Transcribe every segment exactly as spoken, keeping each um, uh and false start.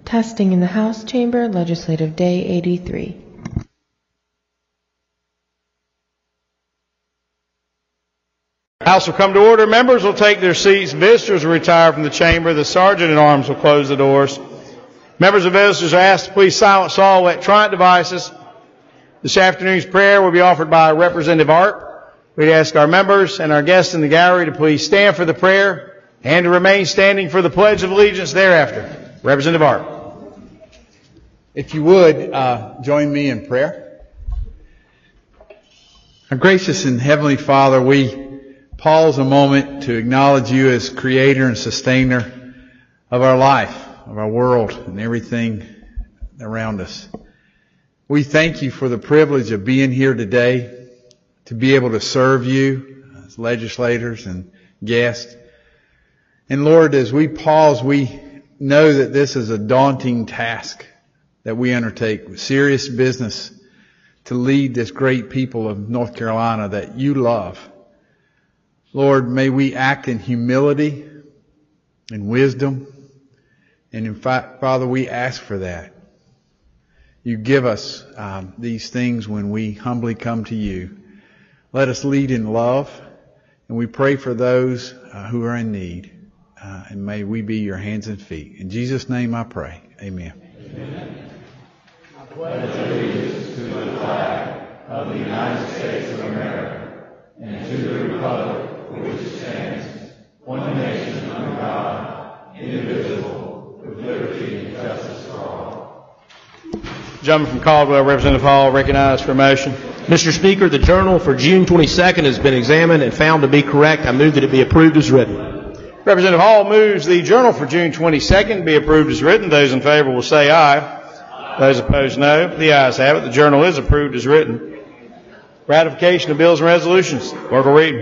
Testing in the House Chamber, Legislative Day eighty-three. House will come to order. Members will take their seats. Visitors will retire from the chamber. The Sergeant at Arms will close the doors. Members and visitors are asked to please silence all electronic devices. This afternoon's prayer will be offered by Representative Art. We'd ask our members and our guests in the gallery to please stand for the prayer and to remain standing for the Pledge of Allegiance thereafter. Representative Art. If you would, uh, join me in prayer. Our gracious and heavenly Father, we pause a moment to acknowledge you as creator and sustainer of our life, of our world, and everything around us. We thank you for the privilege of being here today, to be able to serve you as legislators and guests. And Lord, as we pause, we know that this is a daunting task that we undertake with serious business to lead this great people of North Carolina that you love. Lord, may we act in humility and wisdom. And in fact, Father, we ask for that. You give us um, these things when we humbly come to you. Let us lead in love, and we pray for those uh, who are in need. Uh, and may we be your hands and feet. In Jesus' name I pray. Amen. Amen. I pledge allegiance to the flag of the United States of America and to the republic for which it stands, one nation under God, indivisible, with liberty and justice for all. Gentleman from Caldwell, Representative Hall, recognized for motion. Mister Speaker, the journal for June twenty-second has been examined and found to be correct. I move that it be approved as written. Representative Hall moves the journal for June twenty-second be approved as written. Those in favor will say aye. Aye. Those opposed, no. The ayes have it. The journal is approved as written. Ratification of bills and resolutions. Clerk will read.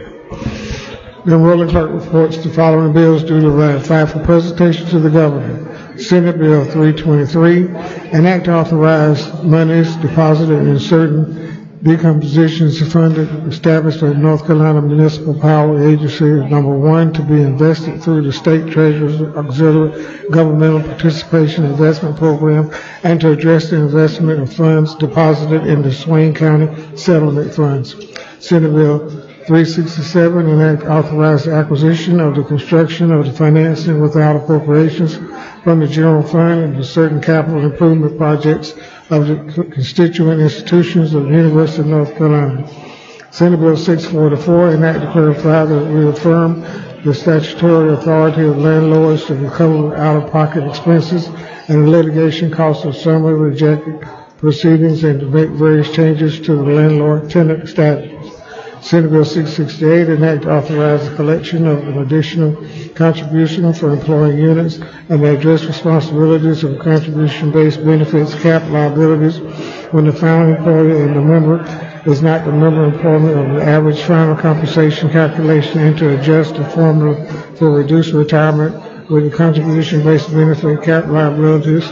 The Willing Clerk reports the following bills due to ratify for presentation to the Governor. Senate Bill three twenty-three, an act to authorize monies deposited in certain decompositions funded established by the North Carolina Municipal Power Agency, number one, to be invested through the State Treasurer's Auxiliary Governmental Participation Investment Program and to address the investment of funds deposited in the Swain County Settlement Funds. Senate Bill three sixty-seven, an act to authorize the acquisition of the construction of the financing without appropriations from the general fund and to certain capital improvement projects of the constituent institutions of the University of North Carolina. Senate Bill six forty-four, an act to clarify that reaffirm the statutory authority of landlords to recover out-of-pocket expenses and the litigation costs of summary rejected proceedings and to make various changes to the landlord-tenant statutes. Senate Bill six sixty-eight, an act to authorize the collection of an additional contribution for employing units and to address responsibilities of contribution-based benefits cap liabilities when the found employer and the member is not the member employment of the average final compensation calculation and to adjust the formula for reduced retirement with the contribution-based benefit cap liabilities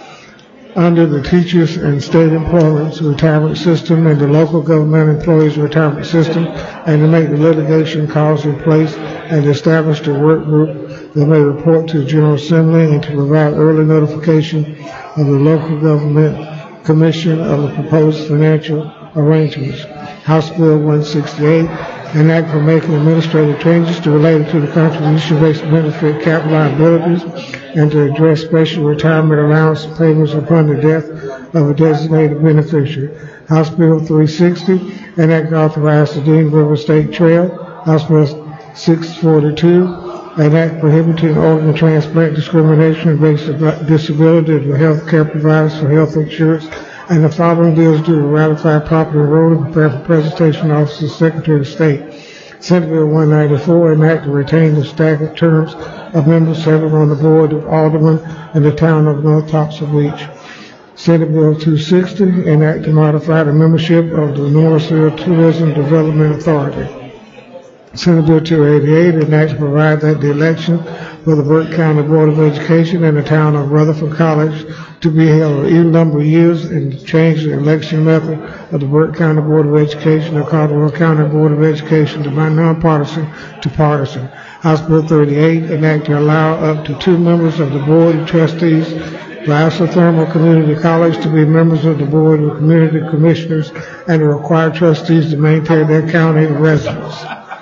under the teachers and state employees retirement system and the local government employees retirement system, and to make the litigation cause in place and establish the work group that may report to the General Assembly and to provide early notification of the local government commission of the proposed financial arrangements. House Bill one sixty-eight, an act for making administrative changes to relate to the contribution-based benefit cap liabilities and to address special retirement allowance payments upon the death of a designated beneficiary. House Bill three sixty, an act to authorize the Dean River State Trail. House Bill six forty-two, an act prohibiting organ transplant discrimination based on disability of health care providers for health insurance. And the following bills due to ratify, properly enrolled, and prepare for presentation office of Secretary of State. Senate Bill one ninety-four, an act to retain the staggered terms of members serving on the board of aldermen in the town of North Topsail. Senate Bill two sixty, an act to modify the membership of the Norrisville Tourism Development Authority. Senate Bill two eighty-eight, an act to provide that the election for the Burke County Board of Education in the town of Rutherford College to be held in a number of years and to change the election method of the Burke County Board of Education or Caldwell County Board of Education to by nonpartisan to partisan. House Bill thirty-eight, an act to allow up to two members of the Board of Trustees for Isothermal Community College to be members of the Board of Community Commissioners and to require trustees to maintain their county residence.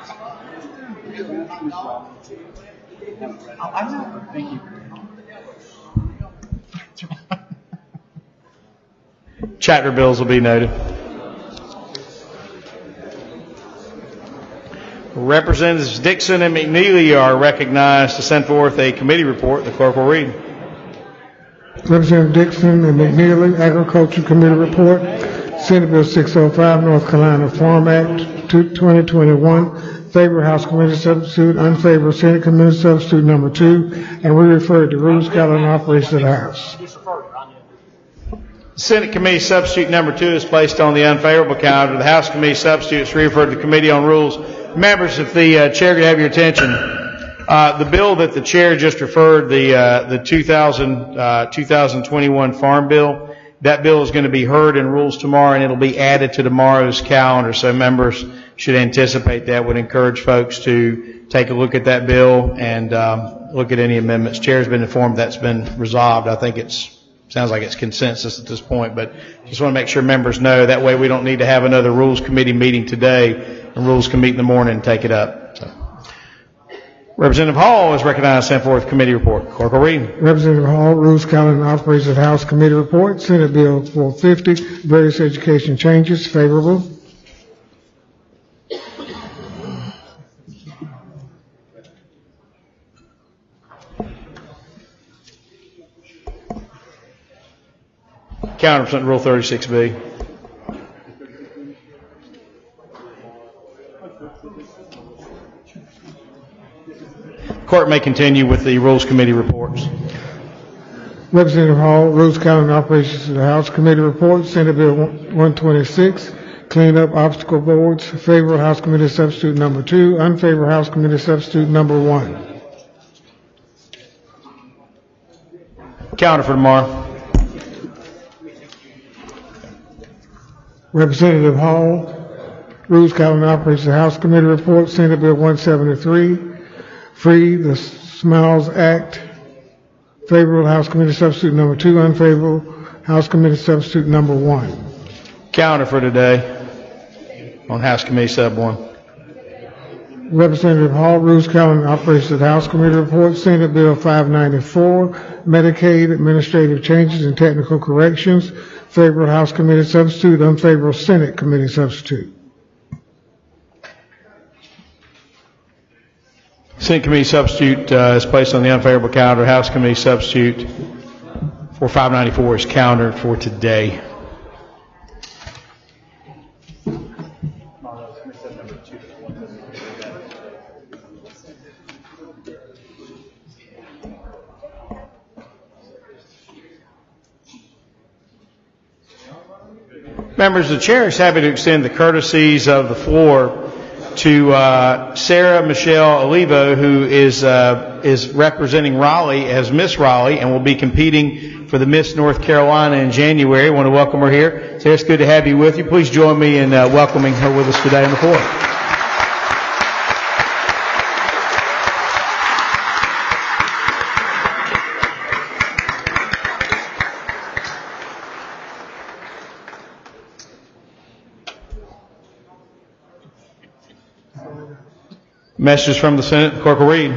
Chapter bills will be noted. Representatives Dixon and McNeely are recognized to send forth a committee report. The clerk will read. Representative Dixon and McNeely, Agriculture Committee Report, Senate Bill six oh five, North Carolina Farm Act twenty twenty-one, favor House Committee Substitute, unfavor Senate Committee Substitute number two, and we refer to rules, calendar, and operations of the House. Senate Committee Substitute number two is placed on the unfavorable calendar. The House Committee Substitute is referred to the Committee on Rules. Members, if the uh, chair could have your attention, uh, the bill that the chair just referred, the uh, the two thousand, uh, two thousand twenty-one Farm Bill, that bill is going to be heard in rules tomorrow, and it'll be added to tomorrow's calendar. So members should anticipate that. Would encourage folks to take a look at that bill and um, look at any amendments. Chair's been informed that's been resolved. I think it's sounds like it's consensus at this point, but just want to make sure members know. That way we don't need to have another Rules Committee meeting today, and Rules can meet in the morning and take it up. So. Representative Hall is recognized to send forth committee report. Clerk will read. Representative Hall, Rules, Calendar, and Operations of the House Committee Report, Senate Bill four fifty, various education changes, favorable. Counter pursuant to Rule thirty-six B. Court may continue with the Rules Committee reports. Representative Hall, Rules, Calendar, and Operations of the House Committee Report, Senate Bill one twenty-six, Clean Up Obstacle Boards, favorable House Committee Substitute number two, unfavorable House Committee Substitute number one. Counter for tomorrow. Representative Hall, Rules, Calendar, and Operations of the House Committee Report, Senate Bill one seventy-three, Free the Smiles Act, favorable House Committee Substitute number two, unfavorable House Committee Substitute number one. Counter for today on House Committee Sub one. Representative Hall, Rules, Calendar, and Operations of the House Committee Report, Senate Bill five ninety-four, Medicaid Administrative Changes and Technical Corrections, favorable House Committee Substitute, unfavorable Senate Committee Substitute. Senate Committee Substitute uh, is placed on the unfavorable calendar. House Committee Substitute for five ninety-four is countered for today. Members, the chair is happy to extend the courtesies of the floor to uh, Sarah Michelle Olivo, who is uh, is representing Raleigh as Miss Raleigh and will be competing for the Miss North Carolina in January. I want to welcome her here. Sarah, it's good to have you with you. Please join me in uh, welcoming her with us today on the floor. Messages from the Senate. Clerk will read.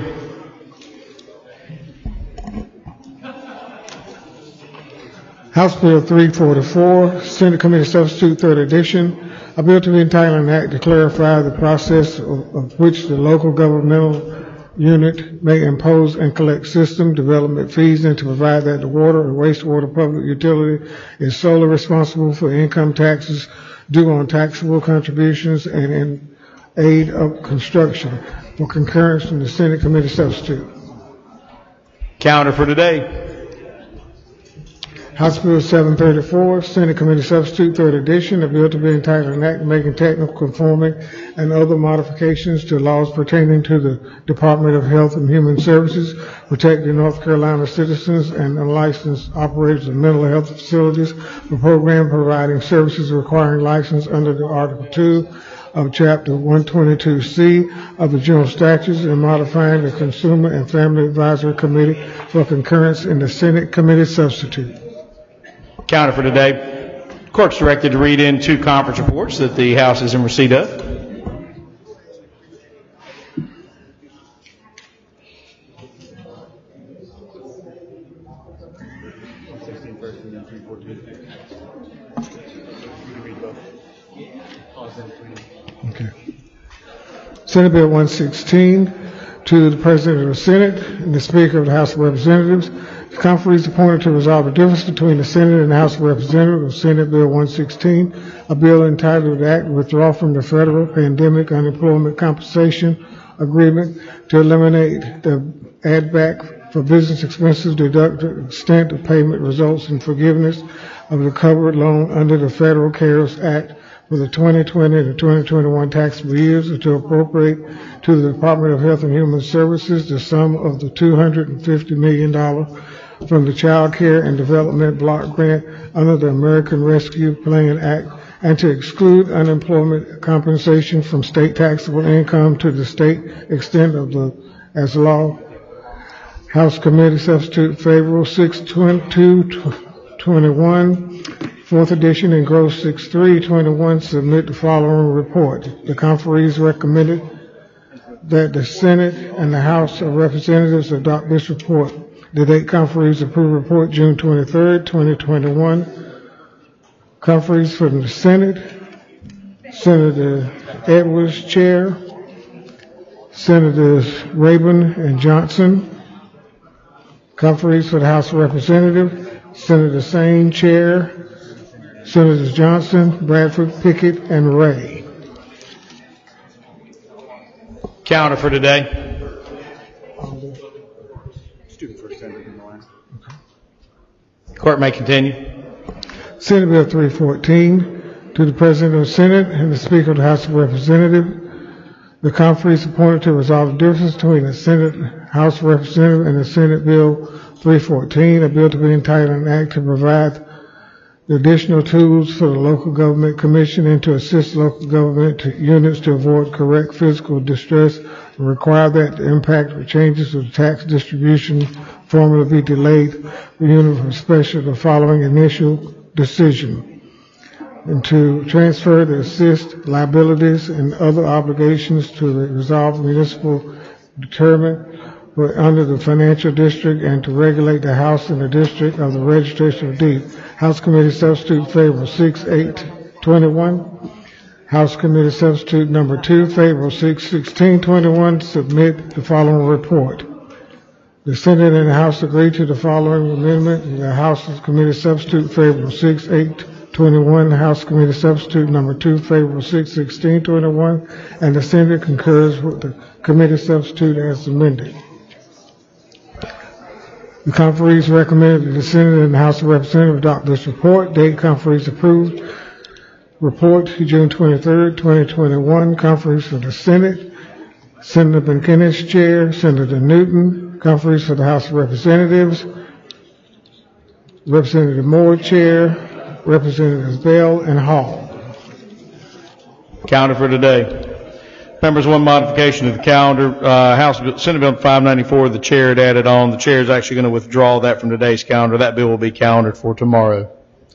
House Bill three forty-four, Senate Committee Substitute, third edition, a bill to be entitled an act to clarify the process of, of which the local governmental unit may impose and collect system development fees, and to provide that the water or wastewater public utility is solely responsible for income taxes due on taxable contributions and in aid of construction, for concurrence from the Senate Committee Substitute. Counter for today. House Bill seven thirty-four, Senate Committee Substitute, third edition, a bill to be entitled an act making technical conforming and other modifications to laws pertaining to the Department of Health and Human Services, protecting North Carolina citizens and unlicensed operators of mental health facilities, for program providing services requiring license under the Article two of Chapter one twenty-two C of the General Statutes and modifying the Consumer and Family Advisory Committee for concurrence in the Senate Committee substitute. Counter for today. Clerk's directed to read in two conference reports that the House is in receipt of. Okay. Senate Bill one sixteen to the President of the Senate and the Speaker of the House of Representatives. The conferees appointed to resolve the difference between the Senate and the House of Representatives of Senate Bill one sixteen, a bill entitled the Act to Withdraw from the Federal Pandemic Unemployment Compensation Agreement to eliminate the add back for business expenses deduct to the extent of payment results in forgiveness of the covered loan under the Federal CARES Act for the twenty twenty to twenty twenty-one taxable years, and to appropriate to the Department of Health and Human Services the sum of the two hundred fifty million dollars from the Child Care and Development Block Grant under the American Rescue Plan Act, and to exclude unemployment compensation from state taxable income to the state extent of the as law. House Committee substitute favorable six twenty-two twenty-one. Fourth edition and gross six three twenty-one submit the following report. The conferees recommended that the Senate and the House of Representatives adopt this report. The date conferees approve report June twenty-third, twenty twenty-one. Conferees from the Senate, Senator Edwards, Chair, Senators Rabin and Johnson. Conferees for the House of Representatives, Senator Sane, Chair, Senators Johnson, Bradford, Pickett, and Ray. Counter for today. Court may continue. Senate Bill three fourteen to the President of the Senate and the Speaker of the House of Representatives. The conferees appointed to resolve the difference between the Senate, House of Representatives, and the Senate Bill three fourteen, a bill to be entitled an act to provide the additional tools for the local government commission and to assist local government to units to avoid correct fiscal distress and require that the impact of changes to the tax distribution formula be delayed for unit from special the following initial decision. And to transfer the assist liabilities and other obligations to the resolved municipal determinant under the financial district and to regulate the house and the district of the registration of deed. House Committee substitute favorable six eight twenty-one. House Committee substitute number two favorable six sixteen twenty-one. Submit the following report. The Senate and the House agree to the following amendment. The House Committee substitute favorable six eight twenty-one. House Committee substitute number two favorable six sixteen twenty-one. And the Senate concurs with the committee substitute as amended. The conferees recommended that the Senate and the House of Representatives adopt this report. Date conferees approved. Report June twenty-third, twenty twenty-one. Conferees for the Senate. Senator McInnes, Chair. Senator Newton. Conferees for the House of Representatives. Representative Moore, Chair. Representatives Bell and Hall. Calendar for today. Members, one modification of the calendar. Uh, House Bill, Senate Bill five ninety-four, the chair had added on. The chair is actually going to withdraw that from today's calendar. That bill will be calendared for tomorrow.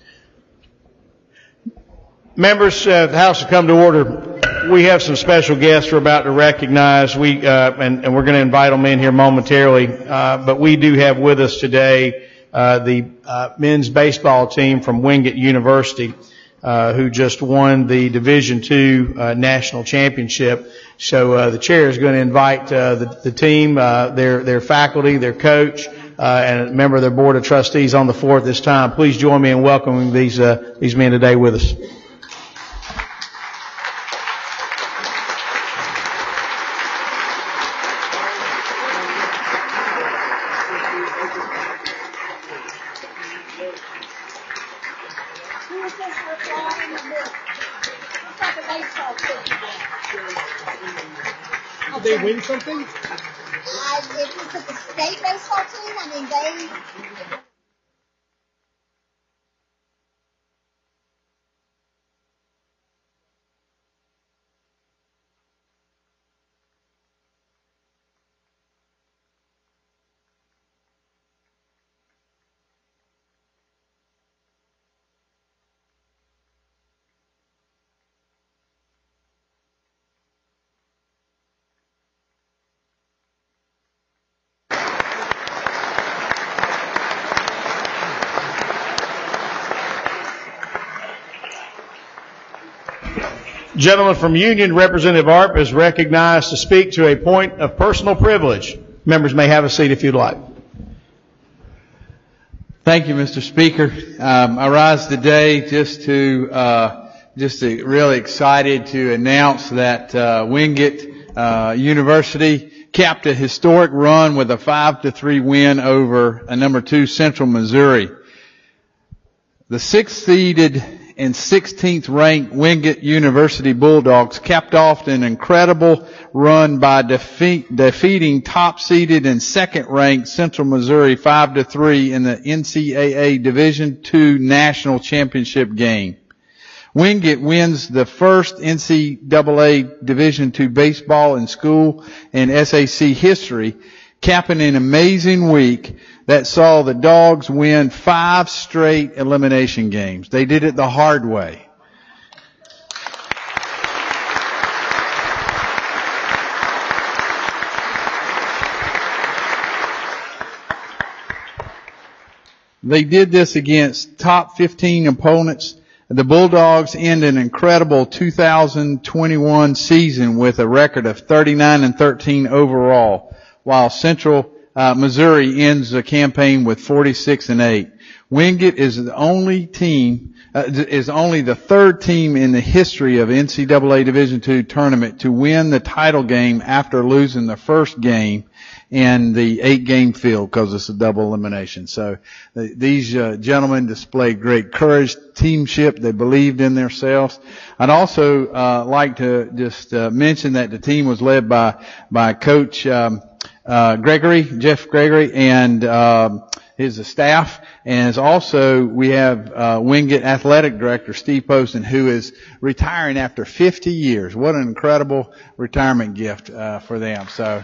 Members, uh, the House will come to order. We have some special guests we're about to recognize. We uh, and, and we're going to invite them in here momentarily. Uh, but we do have with us today uh, the uh, men's baseball team from Wingate University. Uh, who just won the Division two uh, national championship. So uh, the chair is going to invite uh, the, the team, uh, their their faculty, their coach, uh, and a member of their board of trustees on the floor at this time. Please join me in welcoming these uh, these men today with us. Did they win something? Uh, it was the state baseball team. I mean, they Gentleman from Union, Representative Arp, is recognized to speak to a point of personal privilege. Members may have a seat if you'd like. Thank you, Mister Speaker. Um, I rise today just to uh, just to really excited to announce that uh, Wingate uh, University capped a historic run with a five to three win over a number two Central Missouri. The sixth seeded and sixteenth ranked Wingate University Bulldogs capped off an incredible run by defeat, defeating top-seeded and second-ranked Central Missouri five to three in the N C double A Division two National Championship game. Wingate wins the first N C double A Division two baseball in school and S A C history, capping an amazing week that saw the Dogs win five straight elimination games. They did it the hard way. They did this against top fifteen opponents. The Bulldogs end an incredible two thousand twenty-one season with a record of thirty-nine and thirteen overall, while Central uh, Missouri ends the campaign with forty-six and eight. Wingate is the only team, uh, is only the third team in the history of N C double A Division two tournament to win the title game after losing the first game in the eight-game field because it's a double elimination. So uh, these uh, gentlemen displayed great courage, teamship. They believed in themselves. I'd also uh, like to just uh, mention that the team was led by by Coach um, uh, Gregory, Jeff Gregory, and um, his staff. And as also we have uh, Wingate Athletic Director Steve Poston, who is retiring after fifty years. What an incredible retirement gift uh, for them. So.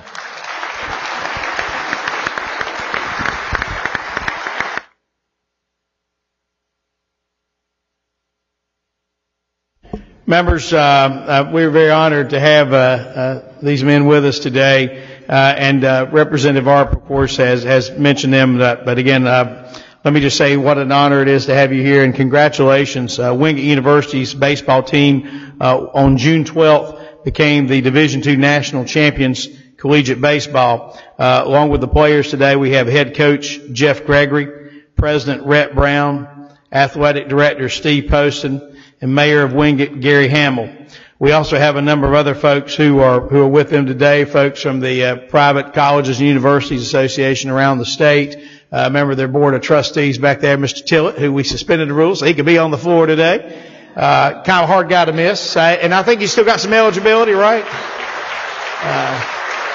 Members, uh, uh, we're very honored to have uh, uh, these men with us today, uh, and uh, Representative Arp, of course, has has mentioned them. Uh, but again, uh, let me just say what an honor it is to have you here, and congratulations. Uh, Wingate University's baseball team uh, on June twelfth became the Division two national champions collegiate baseball. Uh, along with the players today, we have head coach Jeff Gregory, President Rhett Brown, athletic director Steve Poston, and Mayor of Wingate, Gary Hamill. We also have a number of other folks who are who are with them today, folks from the uh, Private Colleges and Universities Association around the state. Uh, a member of their board of trustees back there, Mister Tillett, who we suspended the rules so he could be on the floor today. Uh, kind of a hard guy to miss. I, and I think he's still got some eligibility, right? Uh,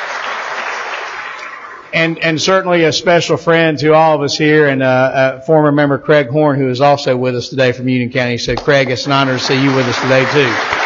And, and certainly a special friend to all of us here, and uh, uh, former member Craig Horn, who is also with us today from Union County. So, Craig, it's an honor to see you with us today, too.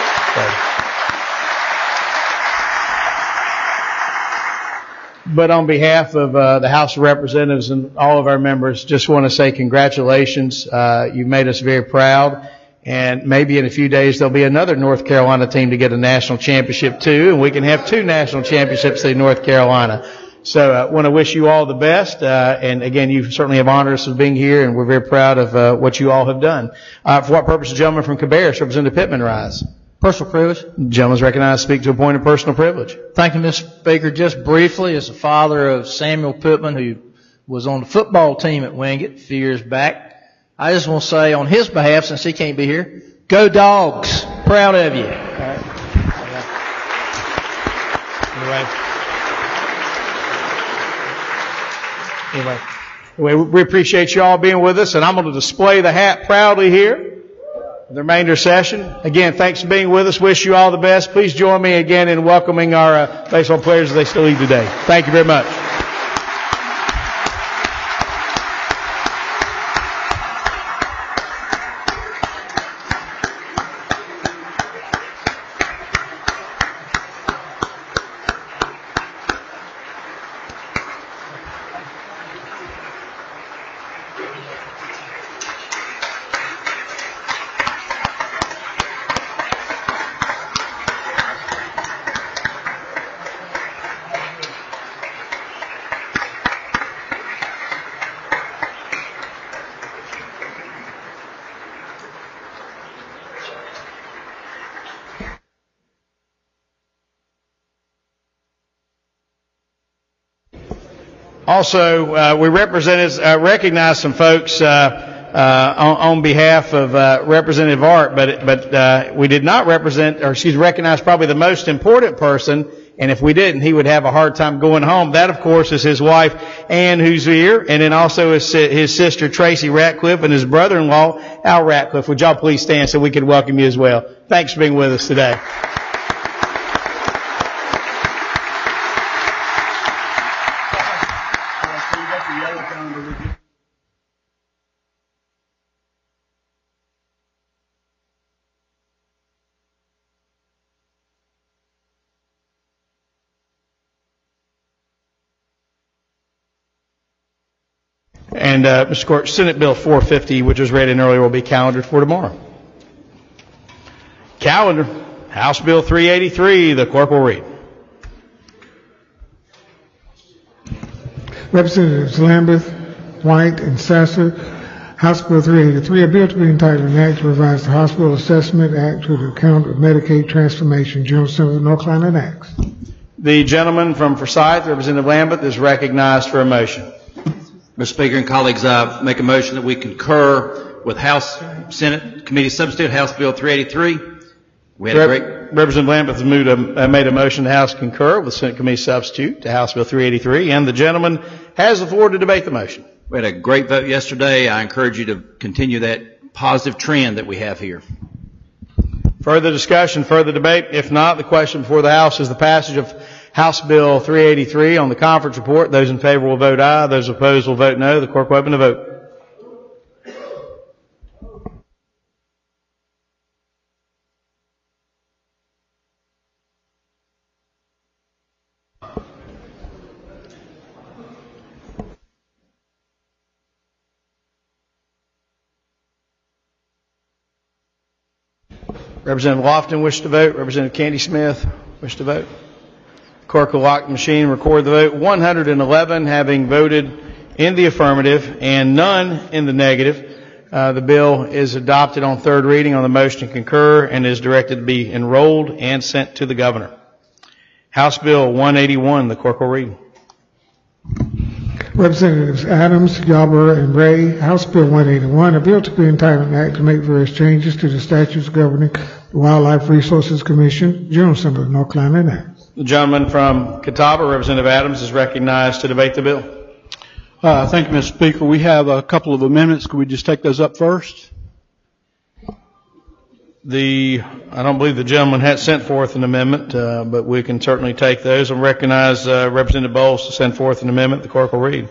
So. But on behalf of uh, the House of Representatives and all of our members, just want to say congratulations. Uh, you've made us very proud. And maybe in a few days there'll be another North Carolina team to get a national championship, too, and we can have two national championships in North Carolina. So I uh, want to wish you all the best. Uh, and again, you certainly have honored us of being here, and we're very proud of uh, what you all have done. Uh, for what purpose, the gentleman from Cabarrus, Representative Pittman, rise? Personal privilege. The gentleman is recognized to speak to a point of personal privilege. Thank you, Mister Speaker. Just briefly, as the father of Samuel Pittman, who was on the football team at Wingate a few years back, I just want to say on his behalf, since he can't be here, go Dogs. Proud of you. All right. Anyway. Anyway, anyway, we appreciate you all being with us, and I'm going to display the hat proudly here for the remainder of the session. Again, thanks for being with us. Wish you all the best. Please join me again in welcoming our uh, baseball players as they still leave today. Thank you very much. Also, uh, we represented, uh, recognized some folks uh, uh, on, on behalf of uh, Representative Art, but but uh, we did not represent, or she's recognized probably the most important person. And if we didn't, he would have a hard time going home. That, of course, is his wife, Ann, who's here, and then also his, his sister, Tracy Ratcliffe, and his brother-in-law, Al Ratcliffe. Would y'all please stand so we can welcome you as well? Thanks for being with us today. And, uh, Mister Court, Senate Bill four fifty, which was read in earlier, will be calendared for tomorrow. Calendar, House Bill three eighty-three, the clerk will read. Representatives Lambeth, White, and Sasser, House Bill three eighty-three, a bill to be entitled an act to revise the Hospital Assessment Act to the account of Medicaid transformation, General Assembly of North Carolina Acts. The gentleman from Forsyth, Representative Lambeth, is recognized for a motion. Mister Speaker and colleagues, I make a motion that we concur with House Senate Committee Substitute House Bill three eighty-three. We had a great Representative Lambeth has moved a, uh, made a motion the House concur with Senate Committee Substitute to House Bill three eighty-three, and the gentleman has the floor to debate the motion. We had a great vote yesterday. I encourage you to continue that positive trend that we have here. Further discussion, further debate? If not, the question before the House is the passage of House Bill three eighty-three on the conference report. Those in favor will vote aye. Those opposed will vote no. The clerk will open the vote. Representative Lofton wish to vote. Representative Candy Smith wish to vote. Clerk will lock the machine and record the vote. one hundred eleven having voted in the affirmative and none in the negative. Uh, the bill is adopted on third reading on the motion to concur and is directed to be enrolled and sent to the governor. House Bill one eighty-one, the clerk will read. Representatives Adams, Yarborough, and Ray, House Bill one eighty-one, a bill to be entitled an act to make various changes to the statutes governing the Wildlife Resources Commission, General Assembly of North Carolina Act. The gentleman from Catawba, Representative Adams, is recognized to debate the bill. Uh, thank you, Mister Speaker. We have a couple of amendments. Could we just take those up first? The I don't believe the gentleman had sent forth an amendment, uh, but we can certainly take those and recognize uh, Representative Bowles to send forth an amendment. The clerk will read.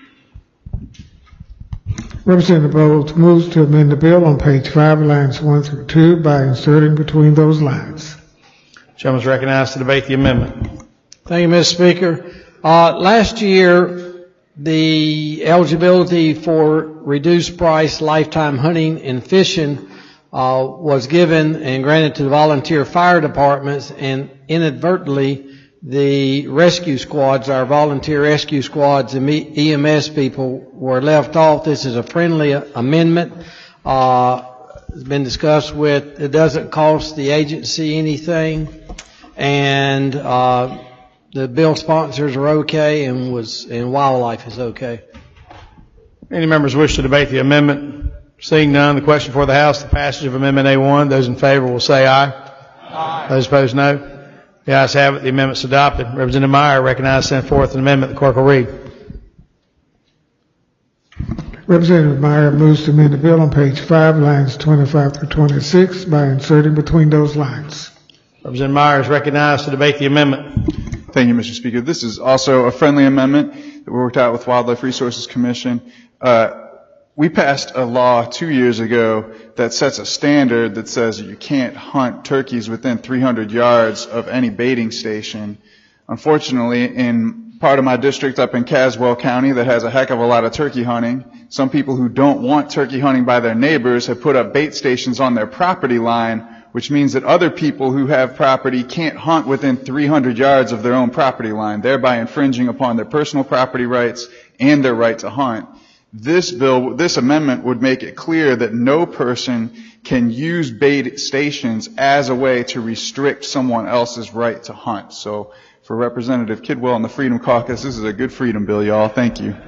Representative Bowles moves to amend the bill on page five, lines one through two, by inserting between those lines. The gentleman is recognized to debate the amendment. Thank you, Mister Speaker. Uh, last year, the eligibility for reduced price lifetime hunting and fishing uh, was given and granted to the volunteer fire departments, and inadvertently the rescue squads, our volunteer rescue squads and E M S people were left off. This is a friendly amendment. Uh, it's been discussed with, it doesn't cost the agency anything, and uh, the bill sponsors are okay, and was and wildlife is okay. Any members wish to debate the amendment? Seeing none, the question for the House, the passage of Amendment A one. Those in favor will say aye. Aye. Those opposed, no. The ayes have it. The amendment's adopted. Representative Meyer recognized send forth an amendment. The clerk will read. Representative Meyer moves to amend the bill on page five, lines twenty-five through twenty-six, by inserting between those lines. Representative Meyer is recognized to debate the amendment. Thank you, Mister Speaker. This is also a friendly amendment that we worked out with Wildlife Resources Commission. Uh, we passed a law two years ago that sets a standard that says you can't hunt turkeys within three hundred yards of any baiting station. Unfortunately, in part of my district up in Caswell County that has a heck of a lot of turkey hunting, some people who don't want turkey hunting by their neighbors have put up bait stations on their property line, which means that other people who have property can't hunt within three hundred yards of their own property line, thereby infringing upon their personal property rights and their right to hunt. This bill, this amendment would make it clear that no person can use bait stations as a way to restrict someone else's right to hunt. So for Representative Kidwell and the Freedom Caucus. This is a good freedom bill, y'all. Thank you.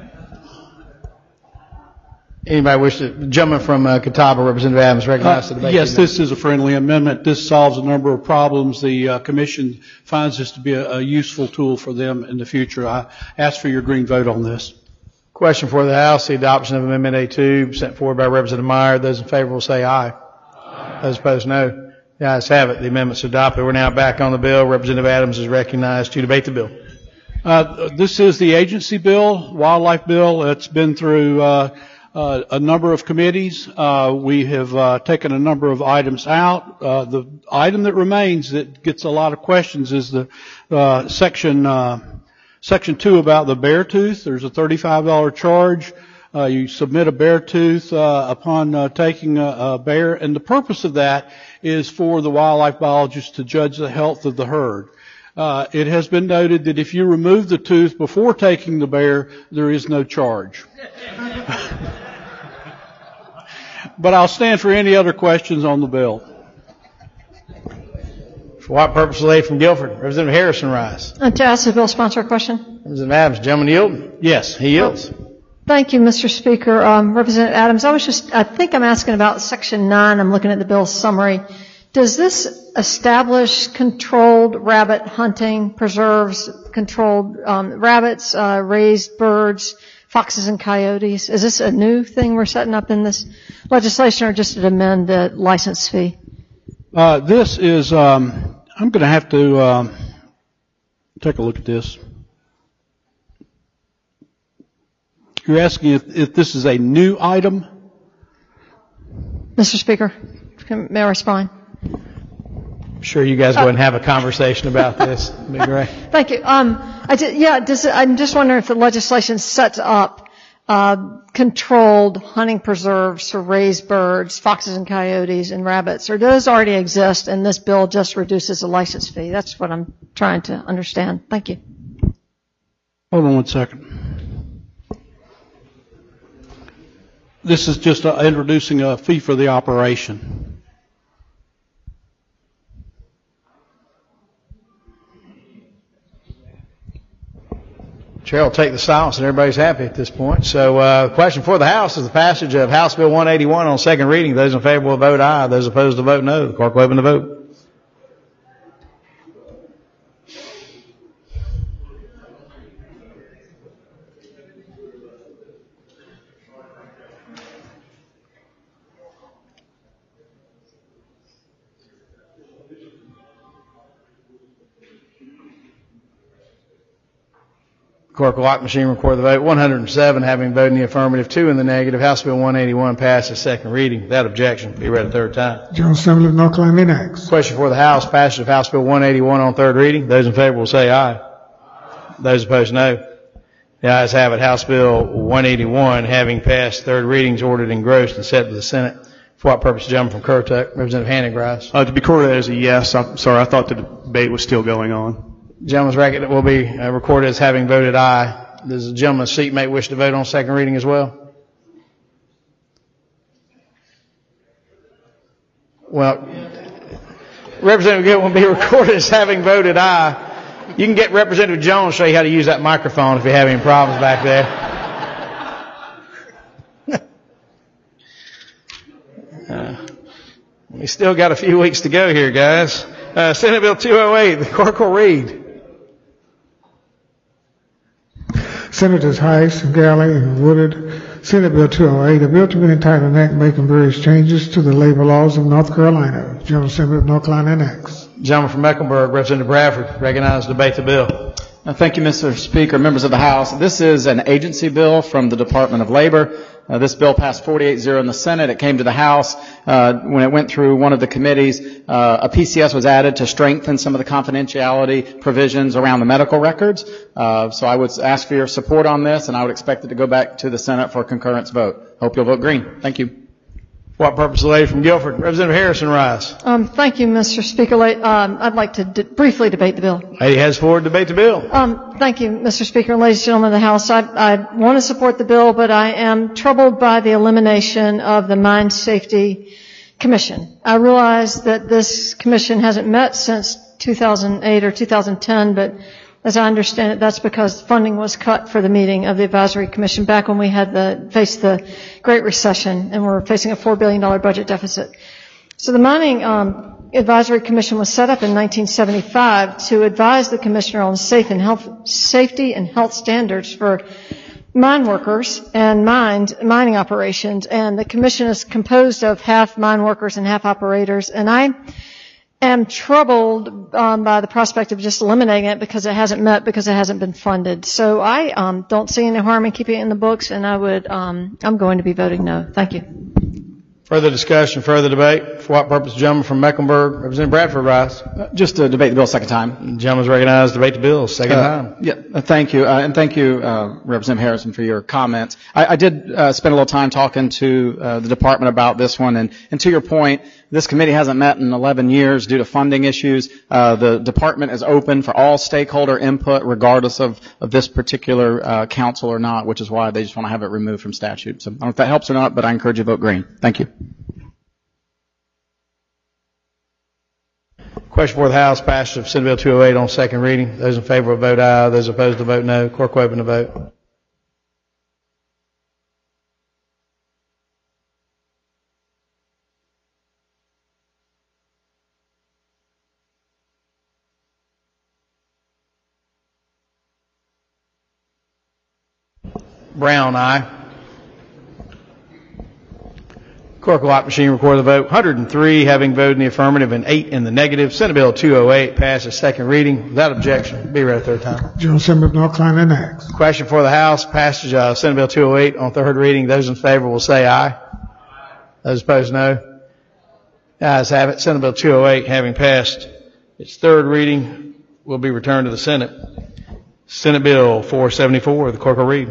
Anybody wish to, gentleman from uh, Catawba, Representative Adams, recognized Uh, the debate. yes, this is a friendly amendment. This solves a number of problems. The uh, commission finds this to be a, a useful tool for them in the future. I ask for your green vote on this. Question for the House, the adoption of Amendment A two, sent forward by Representative Meyer. Those in favor will say aye. Aye. Those opposed, no. The ayes have it. The amendment's adopted. We're now back on the bill. Representative Adams is recognized to debate the bill. Uh, this is the agency bill, wildlife bill. It's been through uh, uh, a number of committees. Uh, we have uh, taken a number of items out. Uh, the item that remains that gets a lot of questions is the uh, section uh, section two about the bear tooth. There's a thirty-five dollars charge. Uh, you submit a bear tooth uh, upon uh, taking a, a bear, and the purpose of that is for the wildlife biologist to judge the health of the herd. Uh, it has been noted that if you remove the tooth before taking the bear, there is no charge. But I'll stand for any other questions on the bill. For what purpose, the lady from Guilford? Representative Harrison rise. Uh, to ask the bill sponsor a question. Representative Adams, gentleman yield? Yes, he yields. Oh, thank you, Mister Speaker. Um, Representative Adams, I was just, I think I'm asking about Section nine. I'm looking at the bill's summary. Does this establish controlled rabbit hunting preserves, controlled um, rabbits, uh, raised birds, foxes and coyotes? Is this a new thing we're setting up in this legislation, or just to amend the license fee? Uh, this is, um, I'm going to have to um, take a look at this. You're asking if, if this is a new item? Mister Speaker, may I respond? I'm sure you guys wouldn't have a conversation about this. It'd be great. Thank you. Um, I just, yeah, does, I'm just wondering if the legislation sets up uh, controlled hunting preserves for raised birds, foxes and coyotes and rabbits, or does already exist and this bill just reduces the license fee? That's what I'm trying to understand. Thank you. Hold on one second. This is just uh, introducing a fee for the operation. Chair will take the silence and everybody's happy at this point. So uh, the question for the House is the passage of House Bill one eighty-one on second reading. Those in favor will vote aye. Those opposed will vote no. The clerk will open the vote. Clerk will lock machine, record the vote. one hundred seven having voted in the affirmative, two in the negative. House Bill one eighty-one passes second reading. Without objection, be read a third time. General Assembly of North Carolina enacts. Question for the House, passage of House Bill one eighty-one on third reading. Those in favor will say aye. Those opposed, no. The ayes have it. House Bill one eighty-one, having passed third readings, ordered engrossed and sent to the Senate. For what purpose, gentleman from Currituck? Representative Hannig rise. Uh, to be recorded as a yes. I'm sorry, I thought the debate was still going on. Gentleman's record will be uh, recorded as having voted aye. Does the gentleman's seatmate wish to vote on second reading as well? Well, Representative Gill will be recorded as having voted aye. You can get Representative Jones to show you how to use that microphone if you have any problems back there. uh, we still got a few weeks to go here, guys. Uh, Senate Bill two oh eight, the clerk will read. Senators Heiss, Galley, and Woodard, Senate Bill two oh eight, a bill to be entitled an act making various changes to the labor laws of North Carolina. General Assembly of North Carolina enacts. Gentleman from Mecklenburg, Representative Bradford, recognized to debate the bill. Uh, thank you, Mister Speaker, members of the House. This is an agency bill from the Department of Labor. Uh, this bill passed forty-eight zero in the Senate. It came to the House. Uh, when it went through one of the committees, uh, a P C S was added to strengthen some of the confidentiality provisions around the medical records. Uh, so I would ask for your support on this, and I would expect it to go back to the Senate for a concurrence vote. Hope you'll vote green. Thank you. For what purpose, the lady from Guilford? Representative Harrison rise. Um, thank you, Mister Speaker. Um, I'd like to d- briefly debate the bill. Lady has forward to debate the bill. Um, thank you, Mister Speaker. Ladies and gentlemen of the House, I, I want to support the bill, but I am troubled by the elimination of the Mine Safety Commission. I realize that this commission hasn't met since two thousand eight or two thousand ten, but As I understand it, that's because funding was cut for the meeting of the Advisory Commission back when we had the, faced the Great Recession and we're facing a four billion dollars budget deficit. So the Mining um, Advisory Commission was set up in nineteen seventy-five to advise the Commissioner on safe and health, safety and health standards for mine workers and mined, mining operations. And the Commission is composed of half mine workers and half operators. And I am troubled um, by the prospect of just eliminating it because it hasn't met, because it hasn't been funded. So I um, don't see any harm in keeping it in the books, and I would, um, I'm going to be voting no. Thank you. Further discussion, further debate. For what purpose? Gentleman from Mecklenburg, Representative Bradford, rise. Uh, just to debate the bill a second time. Gentleman's recognized. Debate the bill second uh, time. Yeah, uh, thank you, uh, and thank you, uh, Representative Harrison, for your comments. I, I did uh, spend a little time talking to uh, the department about this one, and, and to your point, this committee hasn't met in eleven years due to funding issues. Uh, the department is open for all stakeholder input, regardless of, of this particular uh, council or not, which is why they just want to have it removed from statute. So I don't know if that helps or not, but I encourage you to vote green. Thank you. Question for the House, passage of Senate Bill two oh eight on second reading. Those in favor will vote aye. Those opposed will vote no. Clerk will open the vote. Brown, aye. Clerk will lock machine, record the vote. one hundred three having voted in the affirmative and eight in the negative. Senate Bill two oh eight passes second reading without objection. Be read a third time. General Assembly of North Carolina enacts. Question for the House, passage of Senate Bill two oh eight on third reading. Those in favor will say aye. Those opposed, no. The ayes have it. Senate Bill two oh eight, having passed its third reading, will be returned to the Senate. Senate Bill four seventy-four, the clerk will read.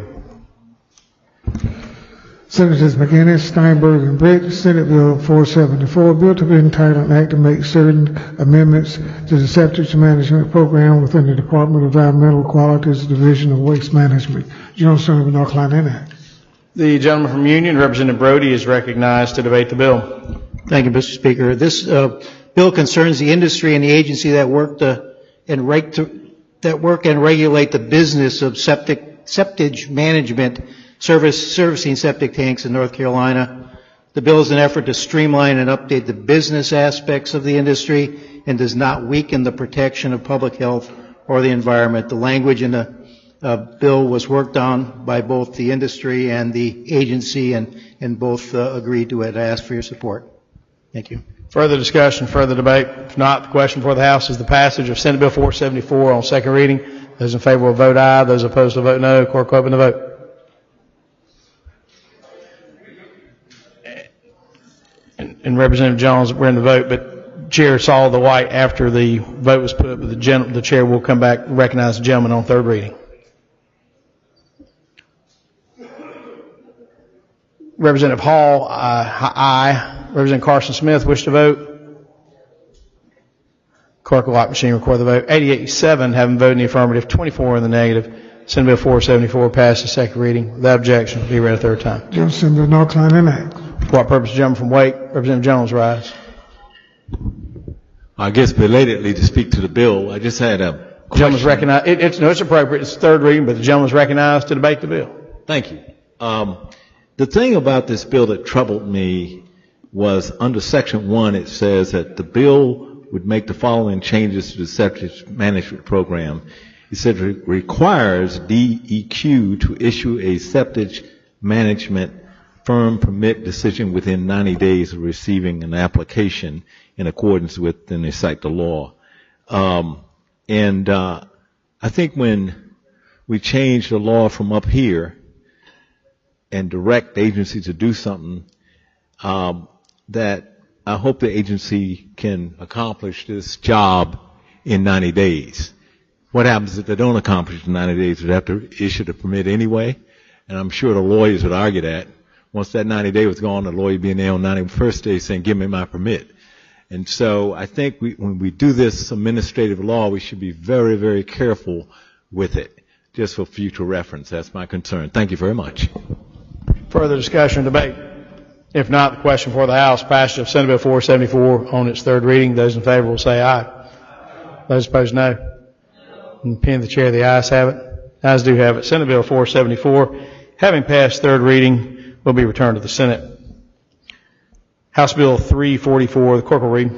Senators McGinnis, Steinberg, and Britt, Senate Bill four seventy-four, bill to be entitled an act to make certain amendments to the septic management program within the Department of Environmental Quality's Division of Waste Management. General Assembly of North Carolina enacts. The gentleman from Union, Representative Brody, is recognized to debate the bill. Thank you, Mister Speaker. This uh, bill concerns the industry and the agency that work to, and reg- to, that work and regulate the business of septic septage management. Service, servicing septic tanks in North Carolina. The bill is an effort to streamline and update the business aspects of the industry and does not weaken the protection of public health or the environment. The language in the uh, bill was worked on by both the industry and the agency, and, and both uh, agreed to it. I ask for your support. Thank you. Further discussion, further debate. If not, the question for the House is the passage of Senate Bill four seventy-four on second reading. Those in favor will vote aye. Those opposed will vote no. Clerk will open the vote. And Representative Jones, we're in the vote, but Chair saw the white after the vote was put, but the, gen- the Chair will come back and recognize the gentleman on third reading. Representative Hall, uh, aye. Representative Carson Smith, wish to vote? Clerk will lock machine, record the vote. eighty-eight seven having voted in the affirmative, twenty-four in the negative. Senate Bill four seventy-four passes second reading without objection. Be read a third time. General Assembly of North Carolina enacts. For what purpose, gentleman from Wake? Representative Jones, rise. I guess belatedly to speak to the bill, I just had a question. Gentleman's recognized. It, it's, no, it's appropriate. It's third reading, but the gentleman's recognized to debate the bill. Thank you. Um, the thing about this bill that troubled me was under Section one, it says that the bill would make the following changes to the septic management program. It said it requires D E Q to issue a septic management firm permit decision within ninety days of receiving an application in accordance with, and they cite the law. Um, and uh, I think when we change the law from up here and direct the agency to do something, um, that I hope the agency can accomplish this job in ninety days. What happens if they don't accomplish it in ninety days? Would they have to issue the permit anyway? And I'm sure the lawyers would argue that. Once that ninety day was gone, the lawyer would be in there on ninety-first day saying, give me my permit. And so I think we, when we do this administrative law, we should be very, very careful with it, just for future reference. That's my concern. Thank you very much. Further discussion or debate? If not, the question for the House, passage of Senate Bill four seventy-four on its third reading. Those in favor will say aye. Those opposed, no. And pen the chair, the ayes have it. Ayes do have it. Senate Bill four seventy-four, having passed third reading, will be returned to the Senate. House Bill three forty-four, the clerk will read.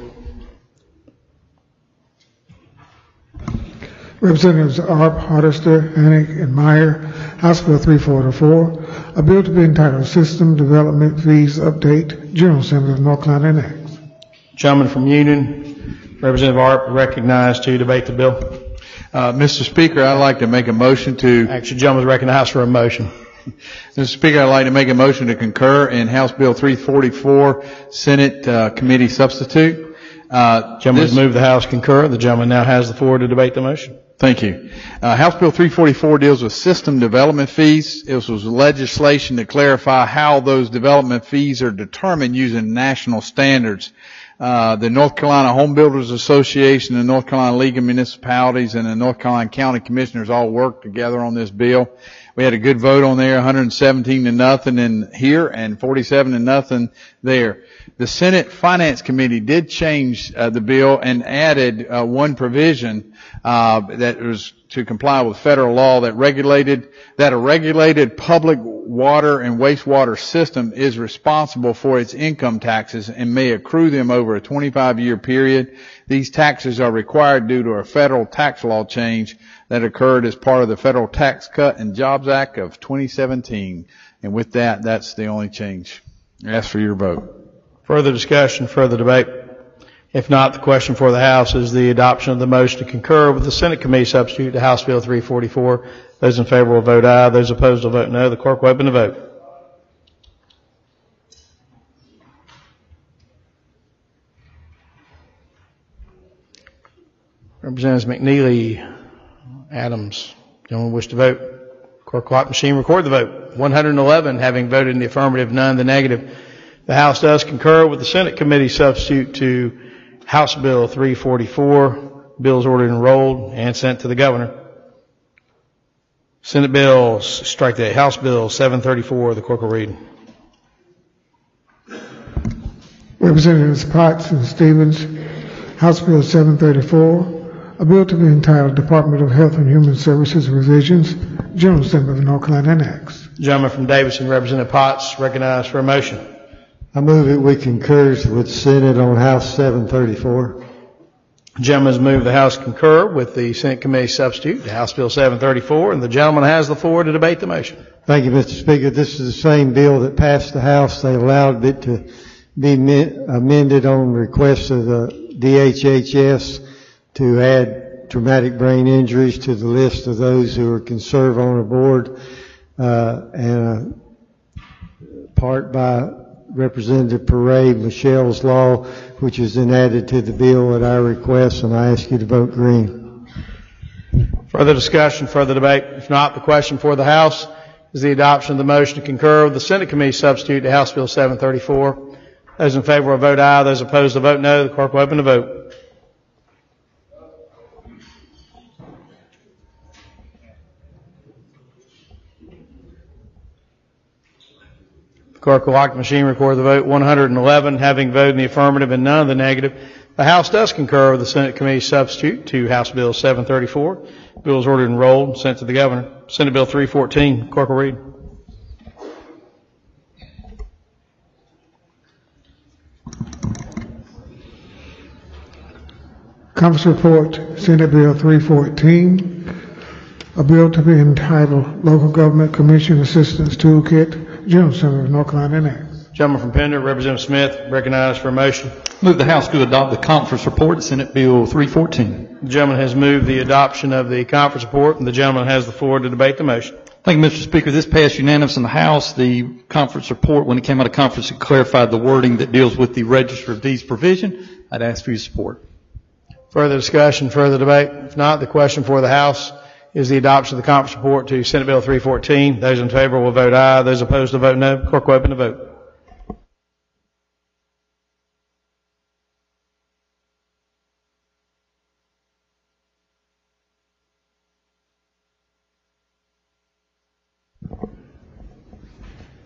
Representatives Arp, Hardister, Annick, and Meyer, House Bill three forty-four, a bill to be entitled System Development Fees Update, General Assembly of North Carolina Enacts. Gentleman from Union, Representative Arp, recognized to debate the bill. Uh, Mister Speaker, I'd like to make a motion to... Actually, gentleman is recognized for a motion. Mister Speaker, I'd like to make a motion to concur in House Bill three forty-four, Senate uh, Committee Substitute. Uh, gentleman has moved the House concur. The gentleman now has the floor to debate the motion. Thank you. Uh, House Bill three forty-four deals with system development fees. This was legislation to clarify how those development fees are determined using national standards. Uh, the North Carolina Home Builders Association, the North Carolina League of Municipalities, and the North Carolina County Commissioners all worked together on this bill. We had a good vote on there, one hundred seventeen to nothing in here and forty-seven to nothing there. The Senate Finance Committee did change uh, the bill and added uh, one provision uh, that was to comply with federal law that regulated that a regulated public water and wastewater system is responsible for its income taxes and may accrue them over a twenty-five year period. These taxes are required due to a federal tax law change that occurred as part of the Federal Tax Cut and Jobs Act of twenty seventeen. And with that, that's the only change. I ask for your vote. Further discussion, further debate? If not, the question for the House is the adoption of the motion to concur with the Senate Committee Substitute to House Bill three forty-four. Those in favor will vote aye. Those opposed will vote no. The clerk will open the vote. Representatives McNeely, Adams, gentlemen wish to vote. Clerk clock machine record the vote. one hundred eleven having voted in the affirmative, none in the negative. The House does concur with the Senate Committee Substitute to House Bill three forty-four. Bills ordered and enrolled and sent to the Governor. Senate bills, strike that. House Bill seven thirty-four, the clerk will read. Representatives Potts and Stevens, House Bill seven thirty-four, a bill to be entitled Department of Health and Human Services Revisions, General Assembly of North Carolina Enacts. Gentleman from Davidson, Representative Potts, recognized for a motion. I move that we concur with the Senate on House seven thirty-four. Gentleman has moved the House concur with the Senate Committee Substitute to House Bill seven thirty-four, and the gentleman has the floor to debate the motion. Thank you, Mister Speaker. This is the same bill that passed the House. They allowed it to be amended on request of the D H H S to add traumatic brain injuries to the list of those who can serve on a board, uh, and a part by Representative Parade, Michelle's Law, which is then added to the bill at our request, and I ask you to vote green. Further discussion, further debate? If not, the question for the House is the adoption of the motion to concur with the Senate Committee Substitute to House Bill seven thirty-four. Those in favor will vote aye. Those opposed will vote no. The clerk will open the vote. Clerk will lock the machine, record the vote. one hundred eleven having voted in the affirmative and none in the negative. The House does concur with the Senate Committee Substitute to House Bill seven thirty-four. Bill is ordered and enrolled and sent to the Governor. Senate Bill three fourteen. Clerk will read. Conference report, Senate Bill three fourteen, a bill to be entitled Local Government Commission Assistance Toolkit, General Assembly of North Carolina Enacts. Gentleman from Pender, Representative Smith, recognized for a motion. Move the House to adopt the conference report, Senate Bill three fourteen. The gentleman has moved the adoption of the conference report, and the gentleman has the floor to debate the motion. Thank you, Mister Speaker. This passed unanimous in the House. The conference report, when it came out of conference, it clarified the wording that deals with the Register of Deeds provision. I'd ask for your support. Further discussion, further debate? If not, the question for the House is the adoption of the conference report to Senate Bill three fourteen. Those in favor will vote aye. Those opposed will vote no. Clerk will open the vote.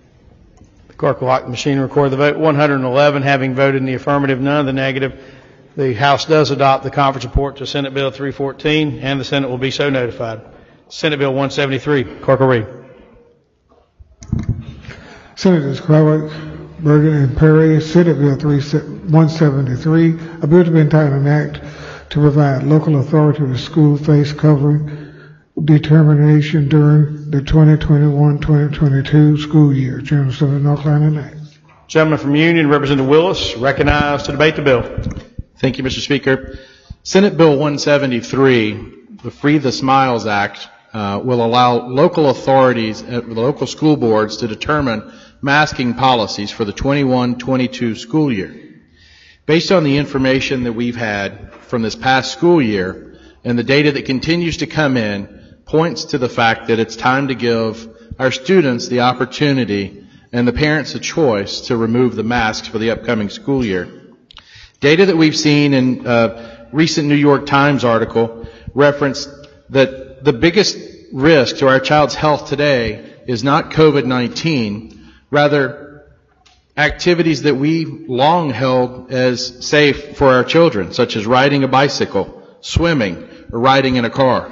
The clerk will lock the machine and record the vote. one hundred eleven having voted in the affirmative, none in the negative. the House does adopt the conference report to Senate Bill three fourteen, and the Senate will be so notified. Senate Bill one seventy-three. Clerk will read. Senators Krawiec, Bergen, and Perry, Senate Bill one seventy-three, a bill to be entitled an act to provide local authority with school face covering determination during the twenty twenty-one twenty twenty-two school year. General Assembly, North Carolina Act. Gentleman from Union, Representative Willis, recognized to debate the bill. Thank you, Mister Speaker. Senate Bill one seventy-three, the Free the Smiles Act, uh, will allow local authorities, uh, local school boards to determine masking policies for the twenty-one twenty-two school year. Based on the information that we've had from this past school year and the data that continues to come in, points to the fact that it's time to give our students the opportunity and the parents a choice to remove the masks for the upcoming school year. Data that we've seen in a recent New York Times article referenced that the biggest risk to our child's health today is not COVID nineteen, rather activities that we long held as safe for our children, such as riding a bicycle, swimming, or riding in a car.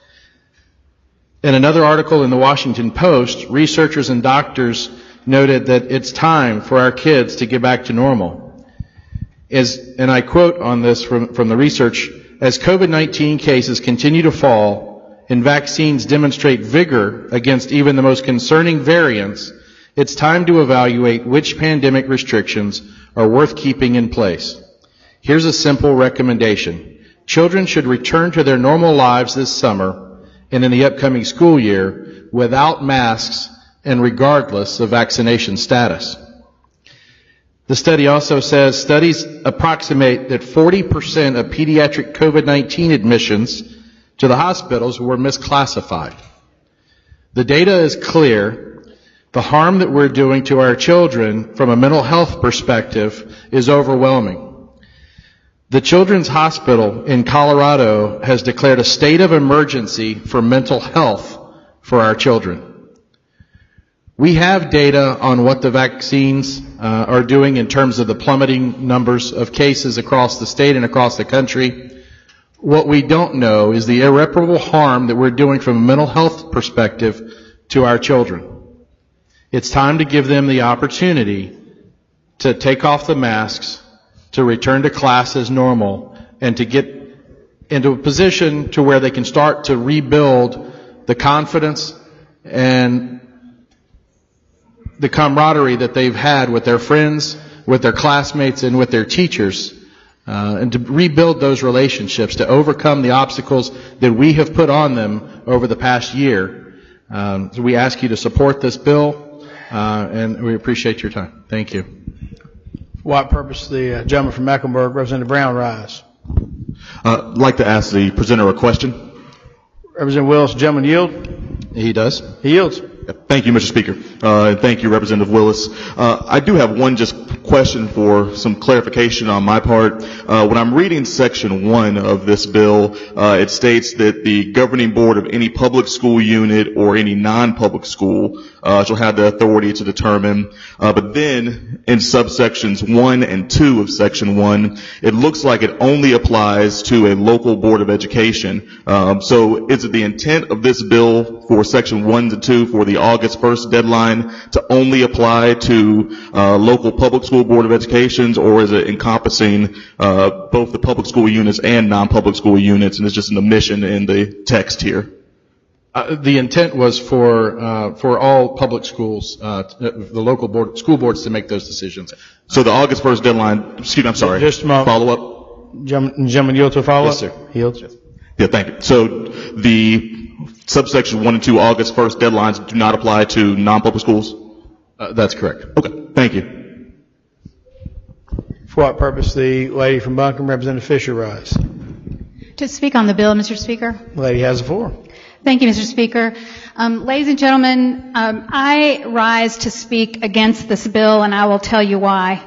In another article in the Washington Post, researchers and doctors noted that it's time for our kids to get back to normal. As, and I quote on this from, from the research, as COVID nineteen cases continue to fall and vaccines demonstrate vigor against even the most concerning variants, it's time to evaluate which pandemic restrictions are worth keeping in place. Here's a simple recommendation. Children should return to their normal lives this summer and in the upcoming school year without masks and regardless of vaccination status. The study also says studies approximate that forty percent of pediatric COVID nineteen admissions to the hospitals were misclassified. The data is clear. The harm that we're doing to our children from a mental health perspective is overwhelming. The Children's Hospital in Colorado has declared a state of emergency for mental health for our children. We have data on what the vaccines uh, are doing in terms of the plummeting numbers of cases across the state and across the country. What we don't know is the irreparable harm that we're doing from a mental health perspective to our children. It's time to give them the opportunity to take off the masks, to return to class as normal, and to get into a position to where they can start to rebuild the confidence and the camaraderie that they've had with their friends, with their classmates, and with their teachers, uh, and to rebuild those relationships, to overcome the obstacles that we have put on them over the past year. Um, so we ask you to support this bill, uh, and we appreciate your time. Thank you. For what purpose the uh, gentleman from Mecklenburg, Representative Brown, rise? Uh, I'd like to ask the presenter a question. Representative Willis, gentleman yield? He does. He yields. Thank you, Mister Speaker. Uh, and thank you, Representative Willis. Uh, I do have one just question for some clarification on my part. Uh, when I'm reading section one of this bill, uh, it states that the governing board of any public school unit or any non-public school uh, shall have the authority to determine. Uh, but then in subsections one and two of section one, it looks like it only applies to a local board of education. Um, so is it the intent of this bill for section one to two for the August first deadline to only apply to uh, local public school board of educations, or is it encompassing uh, both the public school units and non-public school units, and it's just an omission in the text here? Uh, the intent was for uh, for all public schools, uh, the local board, school boards, to make those decisions. So the August first deadline. Excuse me, I'm sorry. Just a moment. Follow up. Gentleman, gentleman yield to follow Yes, up? sir. Yields. Yeah, thank you. So the subsection one and two August first deadlines do not apply to non-public schools? Uh, that's correct. Okay, thank you. For what purpose the lady from Buncombe, Representative Fisher, rise? To speak on the bill, Mister Speaker. The lady has the floor. Thank you, Mister Speaker. Um, ladies and gentlemen, um, I rise to speak against this bill, and I will tell you why.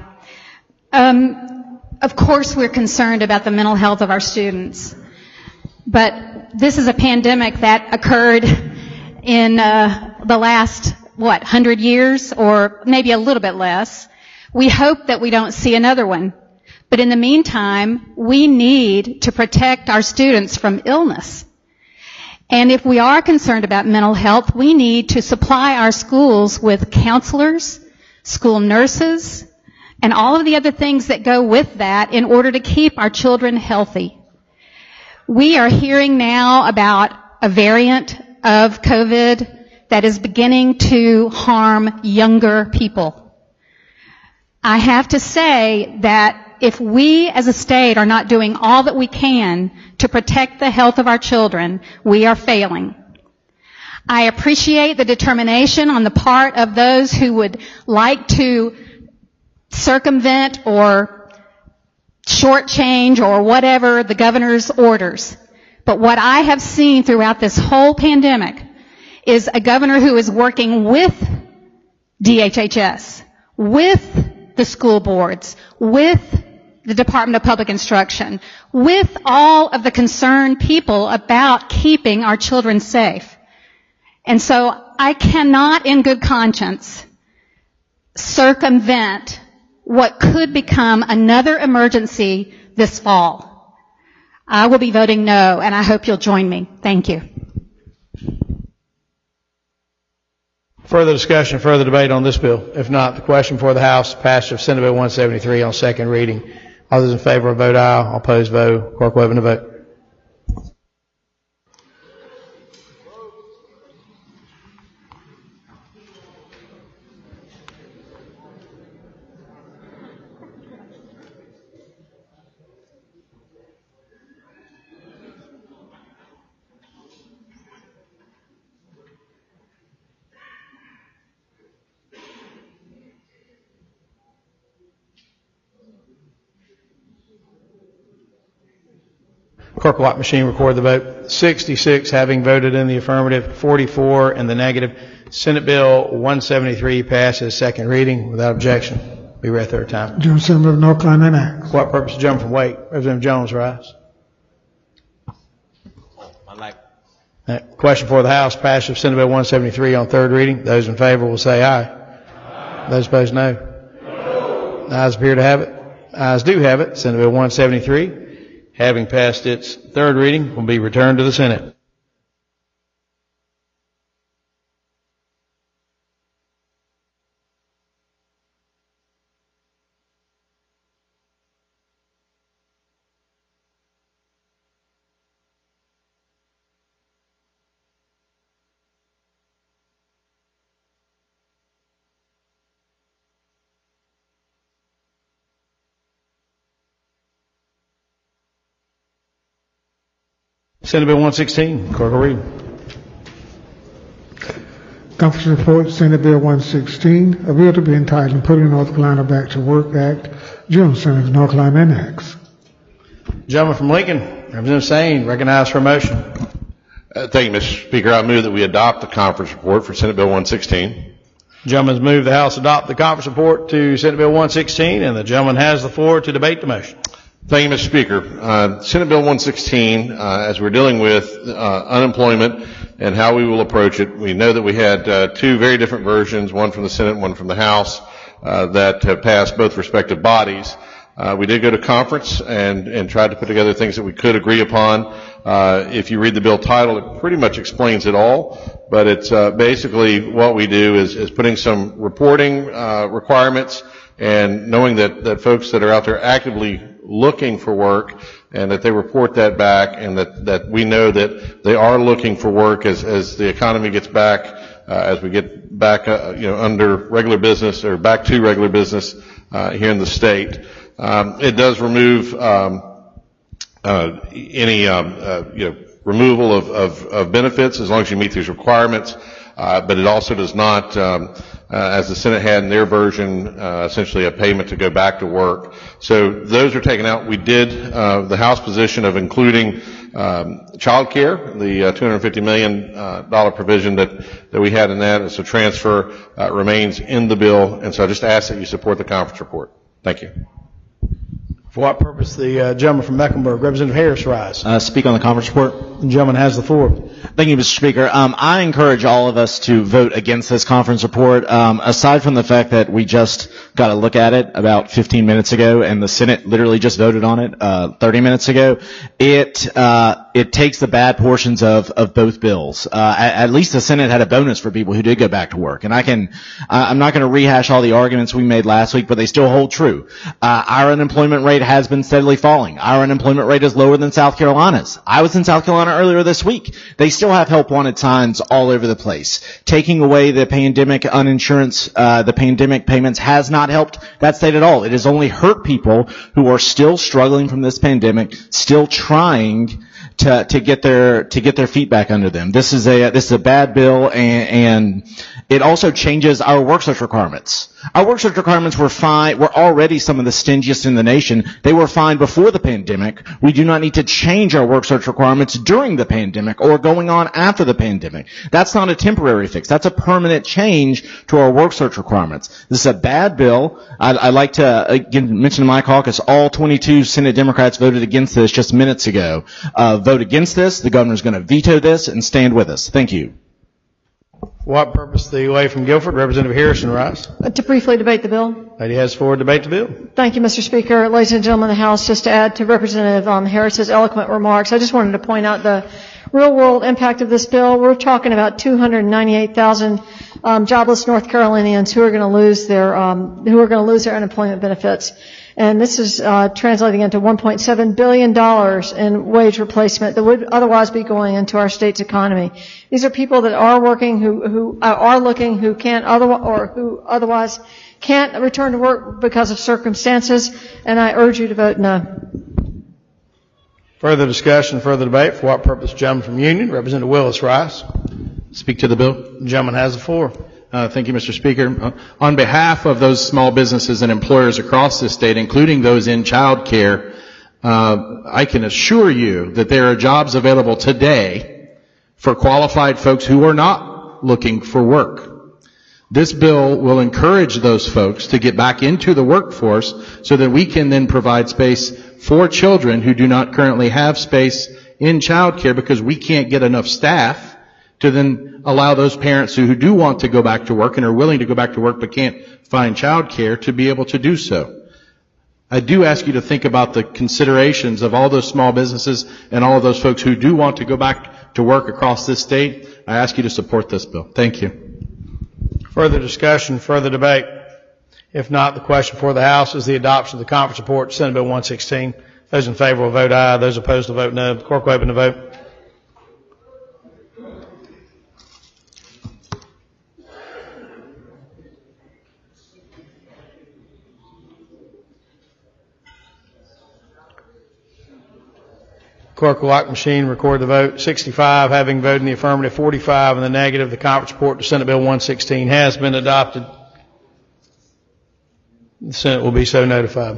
Um, of course, we're concerned about the mental health of our students, but this is a pandemic that occurred in uh, the last, what, one hundred years, or maybe a little bit less. We hope that we don't see another one. But in the meantime, we need to protect our students from illness. And if we are concerned about mental health, we need to supply our schools with counselors, school nurses, and all of the other things that go with that in order to keep our children healthy. We are hearing now about a variant of COVID that is beginning to harm younger people. I have to say that if we as a state are not doing all that we can to protect the health of our children, we are failing. I appreciate the determination on the part of those who would like to circumvent or shortchange or whatever the governor's orders. But what I have seen throughout this whole pandemic is a governor who is working with D H H S, with the school boards, with the Department of Public Instruction, with all of the concerned people about keeping our children safe. And so I cannot in good conscience circumvent what could become another emergency this fall. I will be voting no, and I hope you'll join me. Thank you. Further discussion, further debate on this bill? If not, the question for the House, passage of Senate Bill one seventy-three on second reading. All those in favor vote aye. All opposed vote. Clerk will open the vote. Clerk will let machine record the vote. sixty-six having voted in the affirmative, forty-four in the negative. Senate Bill one seventy-three passes second reading without objection. Be read third time. General Assembly of North Carolina acts. For what purpose? Jump from wait. Representative Jones, rise. I like. Uh, question for the House, passage of Senate Bill one seventy-three on third reading. Those in favor will say aye. Aye. Those opposed, no. No. The ayes appear to have it. Ayes do have it. Senate Bill one seventy-three, having passed its third reading, will be returned to the Senate. Senate Bill one sixteen, clerk will read. Conference report, Senate Bill one sixteen, a bill to be entitled Putting North Carolina Back to Work Act. General Assembly of North Carolina enacts. Gentleman from Lincoln, Representative Sane, recognized for a motion. Uh, thank you, Mister Speaker. I move that we adopt the conference report for Senate Bill one sixteen. Gentleman's moved the House adopt the conference report to Senate Bill one sixteen, and the gentleman has the floor to debate the motion. Thank you, Mister Speaker. Uh, Senate Bill one sixteen, uh, as we're dealing with uh, unemployment and how we will approach it, we know that we had uh, two very different versions, one from the Senate and one from the House, uh, that have passed both respective bodies. Uh, we did go to conference and, and tried to put together things that we could agree upon. Uh, if you read the bill title, it pretty much explains it all, but it's uh, basically what we do is, is putting some reporting uh, requirements and knowing that, that folks that are out there actively looking for work and that they report that back and that, that we know that they are looking for work as, as the economy gets back, uh, as we get back, uh, you know, under regular business or back to regular business, uh, here in the state. Um, it does remove, um, uh, any, um, uh, you know, removal of, of, of benefits as long as you meet these requirements. Uh, but it also does not, um, uh, as the Senate had in their version, uh, essentially a payment to go back to work. So those are taken out. We did uh, the House position of including um, child care, the uh, two hundred fifty million dollars uh, provision that, that we had in that. So transfer uh, remains in the bill. And so I just ask that you support the conference report. Thank you. For what purpose? The uh, gentleman from Mecklenburg, Representative Harris, rise. Uh, speak on the conference report. The gentleman has the floor. Thank you, Mister Speaker. Um, I encourage all of us to vote against this conference report. Um, aside from the fact that we just got a look at it about fifteen minutes ago, and the Senate literally just voted on it uh, thirty minutes ago. It uh, it takes the bad portions of of both bills. Uh, at, at least the Senate had a bonus for people who did go back to work, and I can uh, I'm not going to rehash all the arguments we made last week, but they still hold true. Uh, our unemployment rate has been steadily falling. Our unemployment rate is lower than South Carolina's. I was in South Carolina earlier this week. They still have help wanted signs all over the place. Taking away the pandemic uninsurance, uh, the pandemic payments has not helped that state at all. It has only hurt people who are still struggling from this pandemic, still trying to, to get their, to get their feet back under them. This is a, this is a bad bill, and, and it also changes our work search requirements. Our work search requirements were fine, were already some of the stingiest in the nation. They were fine before the pandemic. We do not need to change our work search requirements during the pandemic or going on after the pandemic. That's not a temporary fix. That's a permanent change to our work search requirements. This is a bad bill. I'd, I'd like to again mention to my caucus, all twenty-two Senate Democrats voted against this just minutes ago. Uh, vote against this. The governor's going to veto this and stand with us. Thank you. For what purpose the lady from Guilford, Representative Harrison, rise? To briefly debate the bill. Lady has the floor to debate the bill. Thank you, Mister Speaker. Ladies and gentlemen of the House, just to add to Representative um, Harris's eloquent remarks, I just wanted to point out the real-world impact of this bill. We're talking about two hundred ninety-eight thousand um, jobless North Carolinians who are going to lose their um, who are going to lose their unemployment benefits. And this is uh, translating into one point seven billion dollars in wage replacement that would otherwise be going into our state's economy. These are people that are working, who, who uh, are looking, who can't otherwise, or who otherwise can't return to work because of circumstances. And I urge you to vote no. Further discussion, further debate. For what purpose? Gentleman from Union, Representative Willis, rise. Speak to the bill. The gentleman has the floor. Uh, thank you, Mister Speaker. Uh, on behalf of those small businesses and employers across this state, including those in child care, uh, I can assure you that there are jobs available today for qualified folks who are not looking for work. This bill will encourage those folks to get back into the workforce so that we can then provide space for children who do not currently have space in child care because we can't get enough staff to then allow those parents who, who do want to go back to work and are willing to go back to work but can't find child care to be able to do so. I do ask you to think about the considerations of all those small businesses and all of those folks who do want to go back to work across this state. I ask you to support this bill. Thank you. Further discussion, further debate. If not, the question for the House is the adoption of the conference report, Senate Bill one sixteen. Those in favor will vote aye. Those opposed will vote no. The clerk will open the vote. Clerk will lock the machine, record the vote. sixty-five having voted in the affirmative, forty-five in the negative. The conference report to Senate Bill one sixteen has been adopted. The Senate will be so notified.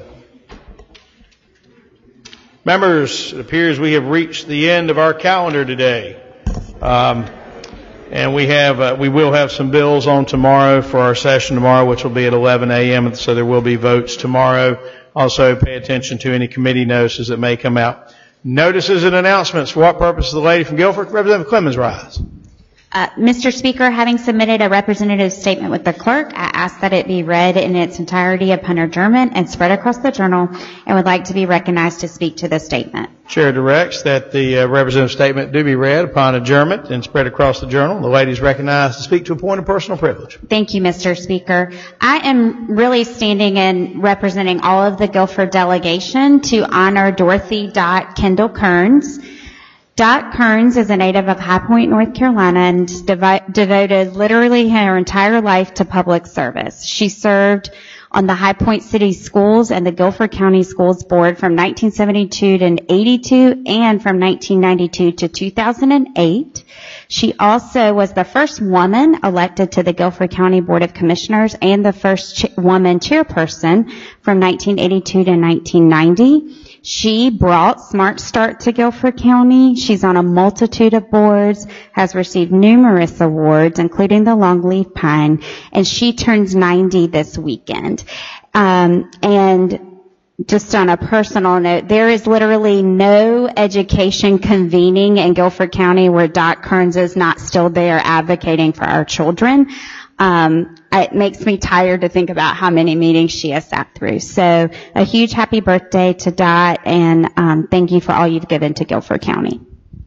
Members, it appears we have reached the end of our calendar today. Um, and we have, uh, we will have some bills on tomorrow for our session tomorrow, which will be at eleven a.m. So there will be votes tomorrow. Also pay attention to any committee notices that may come out. Notices and announcements. For what purpose? The lady from Guilford, Representative Clemens, rise. Uh, Mister Speaker, having submitted a representative statement with the clerk, I ask that it be read in its entirety upon adjournment and spread across the journal, and would like to be recognized to speak to the statement. Chair directs that the uh, representative statement do be read upon adjournment and spread across the journal. The lady is recognized to speak to a point of personal privilege. Thank you, Mister Speaker. I am really standing and representing all of the Guilford delegation to honor Dorothy Dot Kendall Kearns. Dot Kearns is a native of High Point, North Carolina, and devi- devoted literally her entire life to public service. She served on the High Point City Schools and the Guilford County Schools Board from nineteen seventy-two to eighty-two and from nineteen ninety-two to two thousand eight. She also was the first woman elected to the Guilford County Board of Commissioners and the first ch- woman chairperson from nineteen eighty-two to nineteen ninety. She brought Smart Start to Guilford County. She's on a multitude of boards, has received numerous awards, including the Longleaf Pine, and she turns ninety this weekend. Um, and just on a personal note, there is literally no education convening in Guilford County where Dot Kearns is not still there advocating for our children. Um, it makes me tired to think about how many meetings she has sat through. So a huge happy birthday to Dot, and um, thank you for all you've given to Guilford County.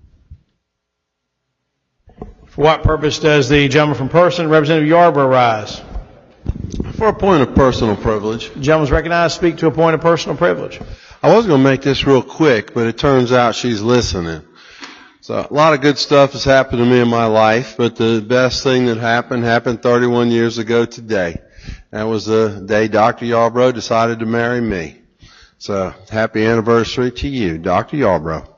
For what purpose does the gentleman from Person, Representative Yarborough, rise? For a point of personal privilege. The gentleman is recognized to speak to a point of personal privilege. I was going to make this real quick, but it turns out she's listening. So a lot of good stuff has happened to me in my life, but the best thing that happened happened thirty-one years ago today. That was the day Doctor Yarborough decided to marry me. So happy anniversary to you, Doctor Yarborough.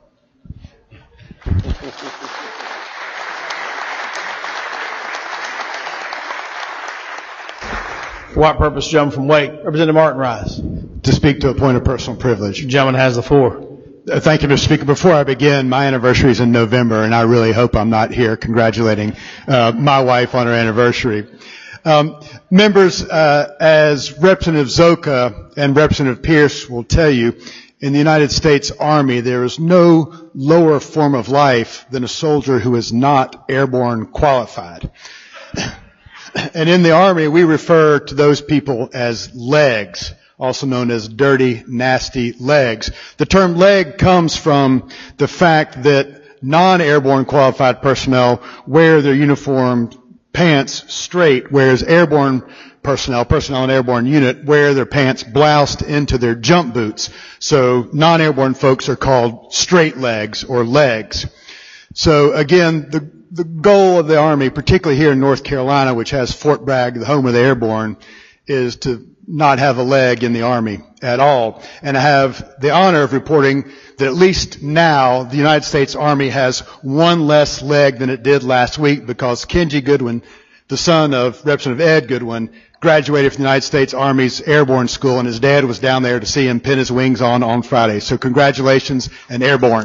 For what purpose, gentleman from Wake, Representative Martin, rise? To speak to a point of personal privilege. The gentleman has the floor. Uh, Thank you, Mister Speaker. Before I begin, my anniversary is in November, and I really hope I'm not here congratulating uh, my wife on her anniversary. Um, members, uh, as Representative Zoka and Representative Pierce will tell you, in the United States Army, there is no lower form of life than a soldier who is not airborne qualified. And in the Army, we refer to those people as legs, also known as dirty, nasty legs. The term leg comes from the fact that non-airborne qualified personnel wear their uniform pants straight, whereas airborne personnel, personnel in airborne unit, wear their pants bloused into their jump boots. So non-airborne folks are called straight legs or legs. So again, the The goal of the Army, particularly here in North Carolina, which has Fort Bragg, the home of the airborne, is to not have a leg in the Army at all. And I have the honor of reporting that at least now the United States Army has one less leg than it did last week, because Kenji Goodwin, the son of Representative Ed Goodwin, graduated from the United States Army's Airborne School, and his dad was down there to see him pin his wings on on Friday. So congratulations, and airborne.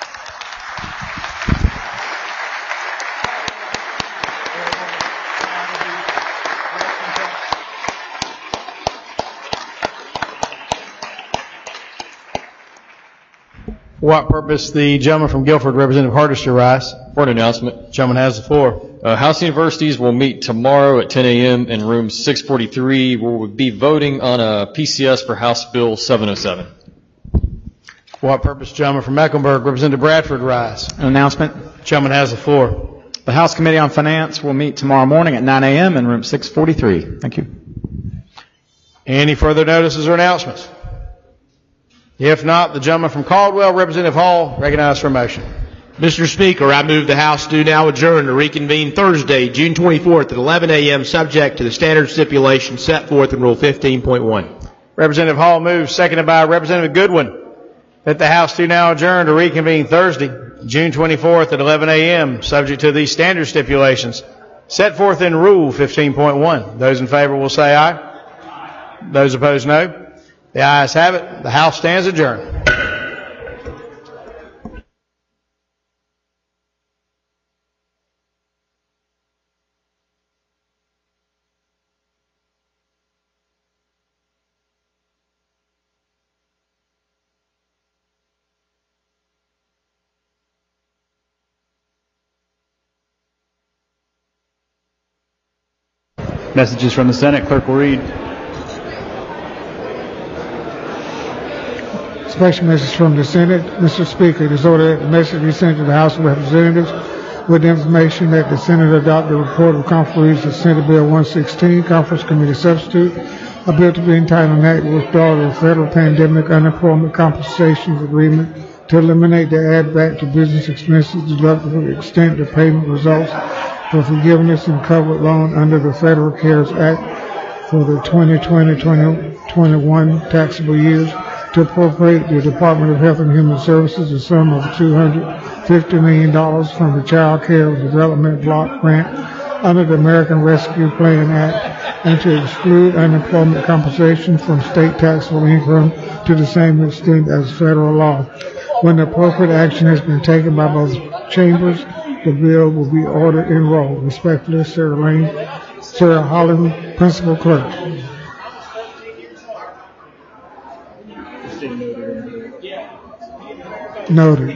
For what purpose, the gentleman from Guilford, Representative Hardister, rise? For an announcement. Gentleman has the floor. Uh, House Universities will meet tomorrow at ten a.m. in room six forty-three, where we'll be voting on a P C S for House Bill seven oh seven. For what purpose, gentleman from Mecklenburg, Representative Bradford, rise? An announcement. Gentleman has the floor. The House Committee on Finance will meet tomorrow morning at nine a.m. in room six forty-three. Thank you. Any further notices or announcements? If not, the gentleman from Caldwell, Representative Hall, recognized for a motion. Mister Speaker, I move the House do now adjourn to reconvene Thursday, June twenty-fourth at eleven a.m. subject to the standard stipulations set forth in Rule fifteen point one. Representative Hall moves, seconded by Representative Goodwin, that the House do now adjourn to reconvene Thursday, June twenty-fourth at eleven a.m. subject to these standard stipulations set forth in Rule fifteen point one. Those in favor will say aye. Those opposed, no. The ayes have it. The House stands adjourned. Messages from the Senate. Clerk will read. Special message from the Senate. Mister Speaker, it is ordered that the message be sent to the House of Representatives with information that the Senate adopt the report of conferees of Senate Bill one sixteen, Conference Committee Substitute, a bill to be entitled an act withdrawal of the Federal Pandemic Unemployment Compensation Agreement to eliminate the add back to business expenses deducted for the extent the payment results for forgiveness and covered loan under the Federal CARES Act for the twenty twenty to twenty twenty-one taxable years, to appropriate the Department of Health and Human Services a sum of two hundred fifty million dollars from the Child Care Development Block Grant under the American Rescue Plan Act, and to exclude unemployment compensation from state taxable income to the same extent as federal law. When the appropriate action has been taken by both chambers, the bill will be ordered enrolled. Respectfully, Sarah Lane, Sarah Holland, Principal Clerk. Noted.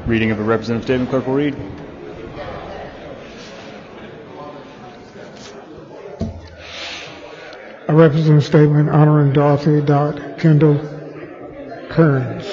Reading of a representative statement, clerk will read. A representative statement honoring Dorothy Dot Kendall Kearns.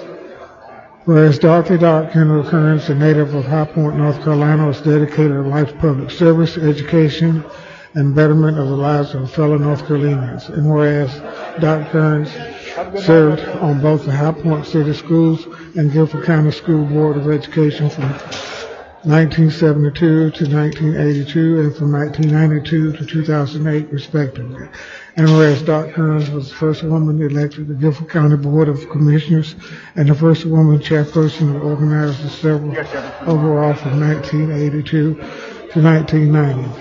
Whereas Dorothy Dot Kendall Kearns, a native of High Point, North Carolina, was dedicated to life's public service, education, and betterment of the lives of fellow North Carolinians. And whereas Doctor Kearns served on both the High Point City Schools and Guilford County School Board of Education from nineteen seventy-two to nineteen eighty-two and from nineteen ninety-two to two thousand eight, respectively. And whereas Doctor Kearns was the first woman elected to the Guilford County Board of Commissioners and the first woman chairperson to organize the several overall from nineteen eighty-two to nineteen ninety.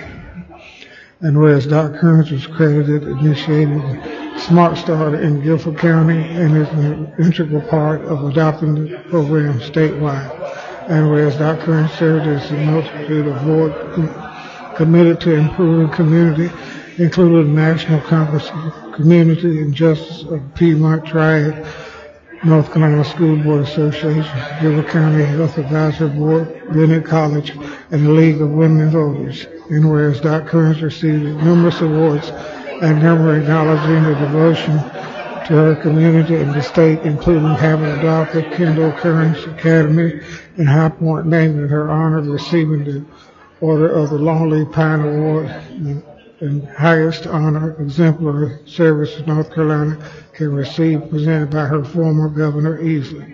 And whereas Doctor Kearns was credited initiating Smart Start in Guilford County and is an integral part of adopting the program statewide. And whereas Doctor Kearns served as a multitude of board com- committed to improving community, including the National Conference of Community and Justice of Piedmont Triad, North Carolina School Board Association, Guilford County Health Advisory Board, Bennett College, and the League of Women Voters. And whereas Doctor Kearns received numerous awards and number acknowledging the devotion to her community and the state, including having adopted Kendall Kearns Academy in High Point, named in her honor, receiving the Order of the Longleaf Pine Award and, and highest honor, exemplary service in North Carolina can receive, presented by her former Governor Easley.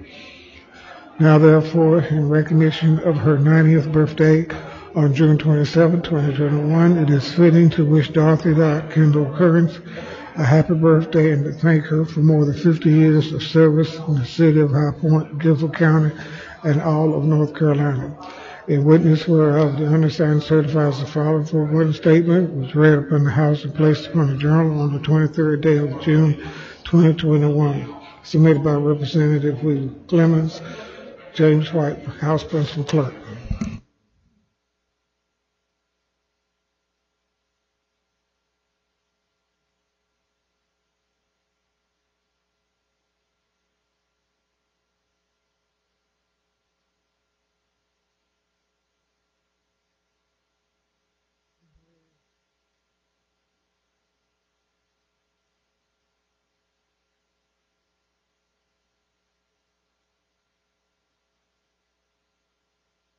Now, therefore, in recognition of her ninetieth birthday on June twenty-seventh, twenty twenty-one, it is fitting to wish Dorothy Dot Kendall Kearns a happy birthday and to thank her for more than fifty years of service in the city of High Point, Guilford County, and all of North Carolina. In witness whereof, the undersigned certifies the following foregoing statement was read upon the House and placed upon the Journal on the twenty-third day of June, twenty twenty-one. Submitted by Representative William Clemens, James White, House Principal Clerk.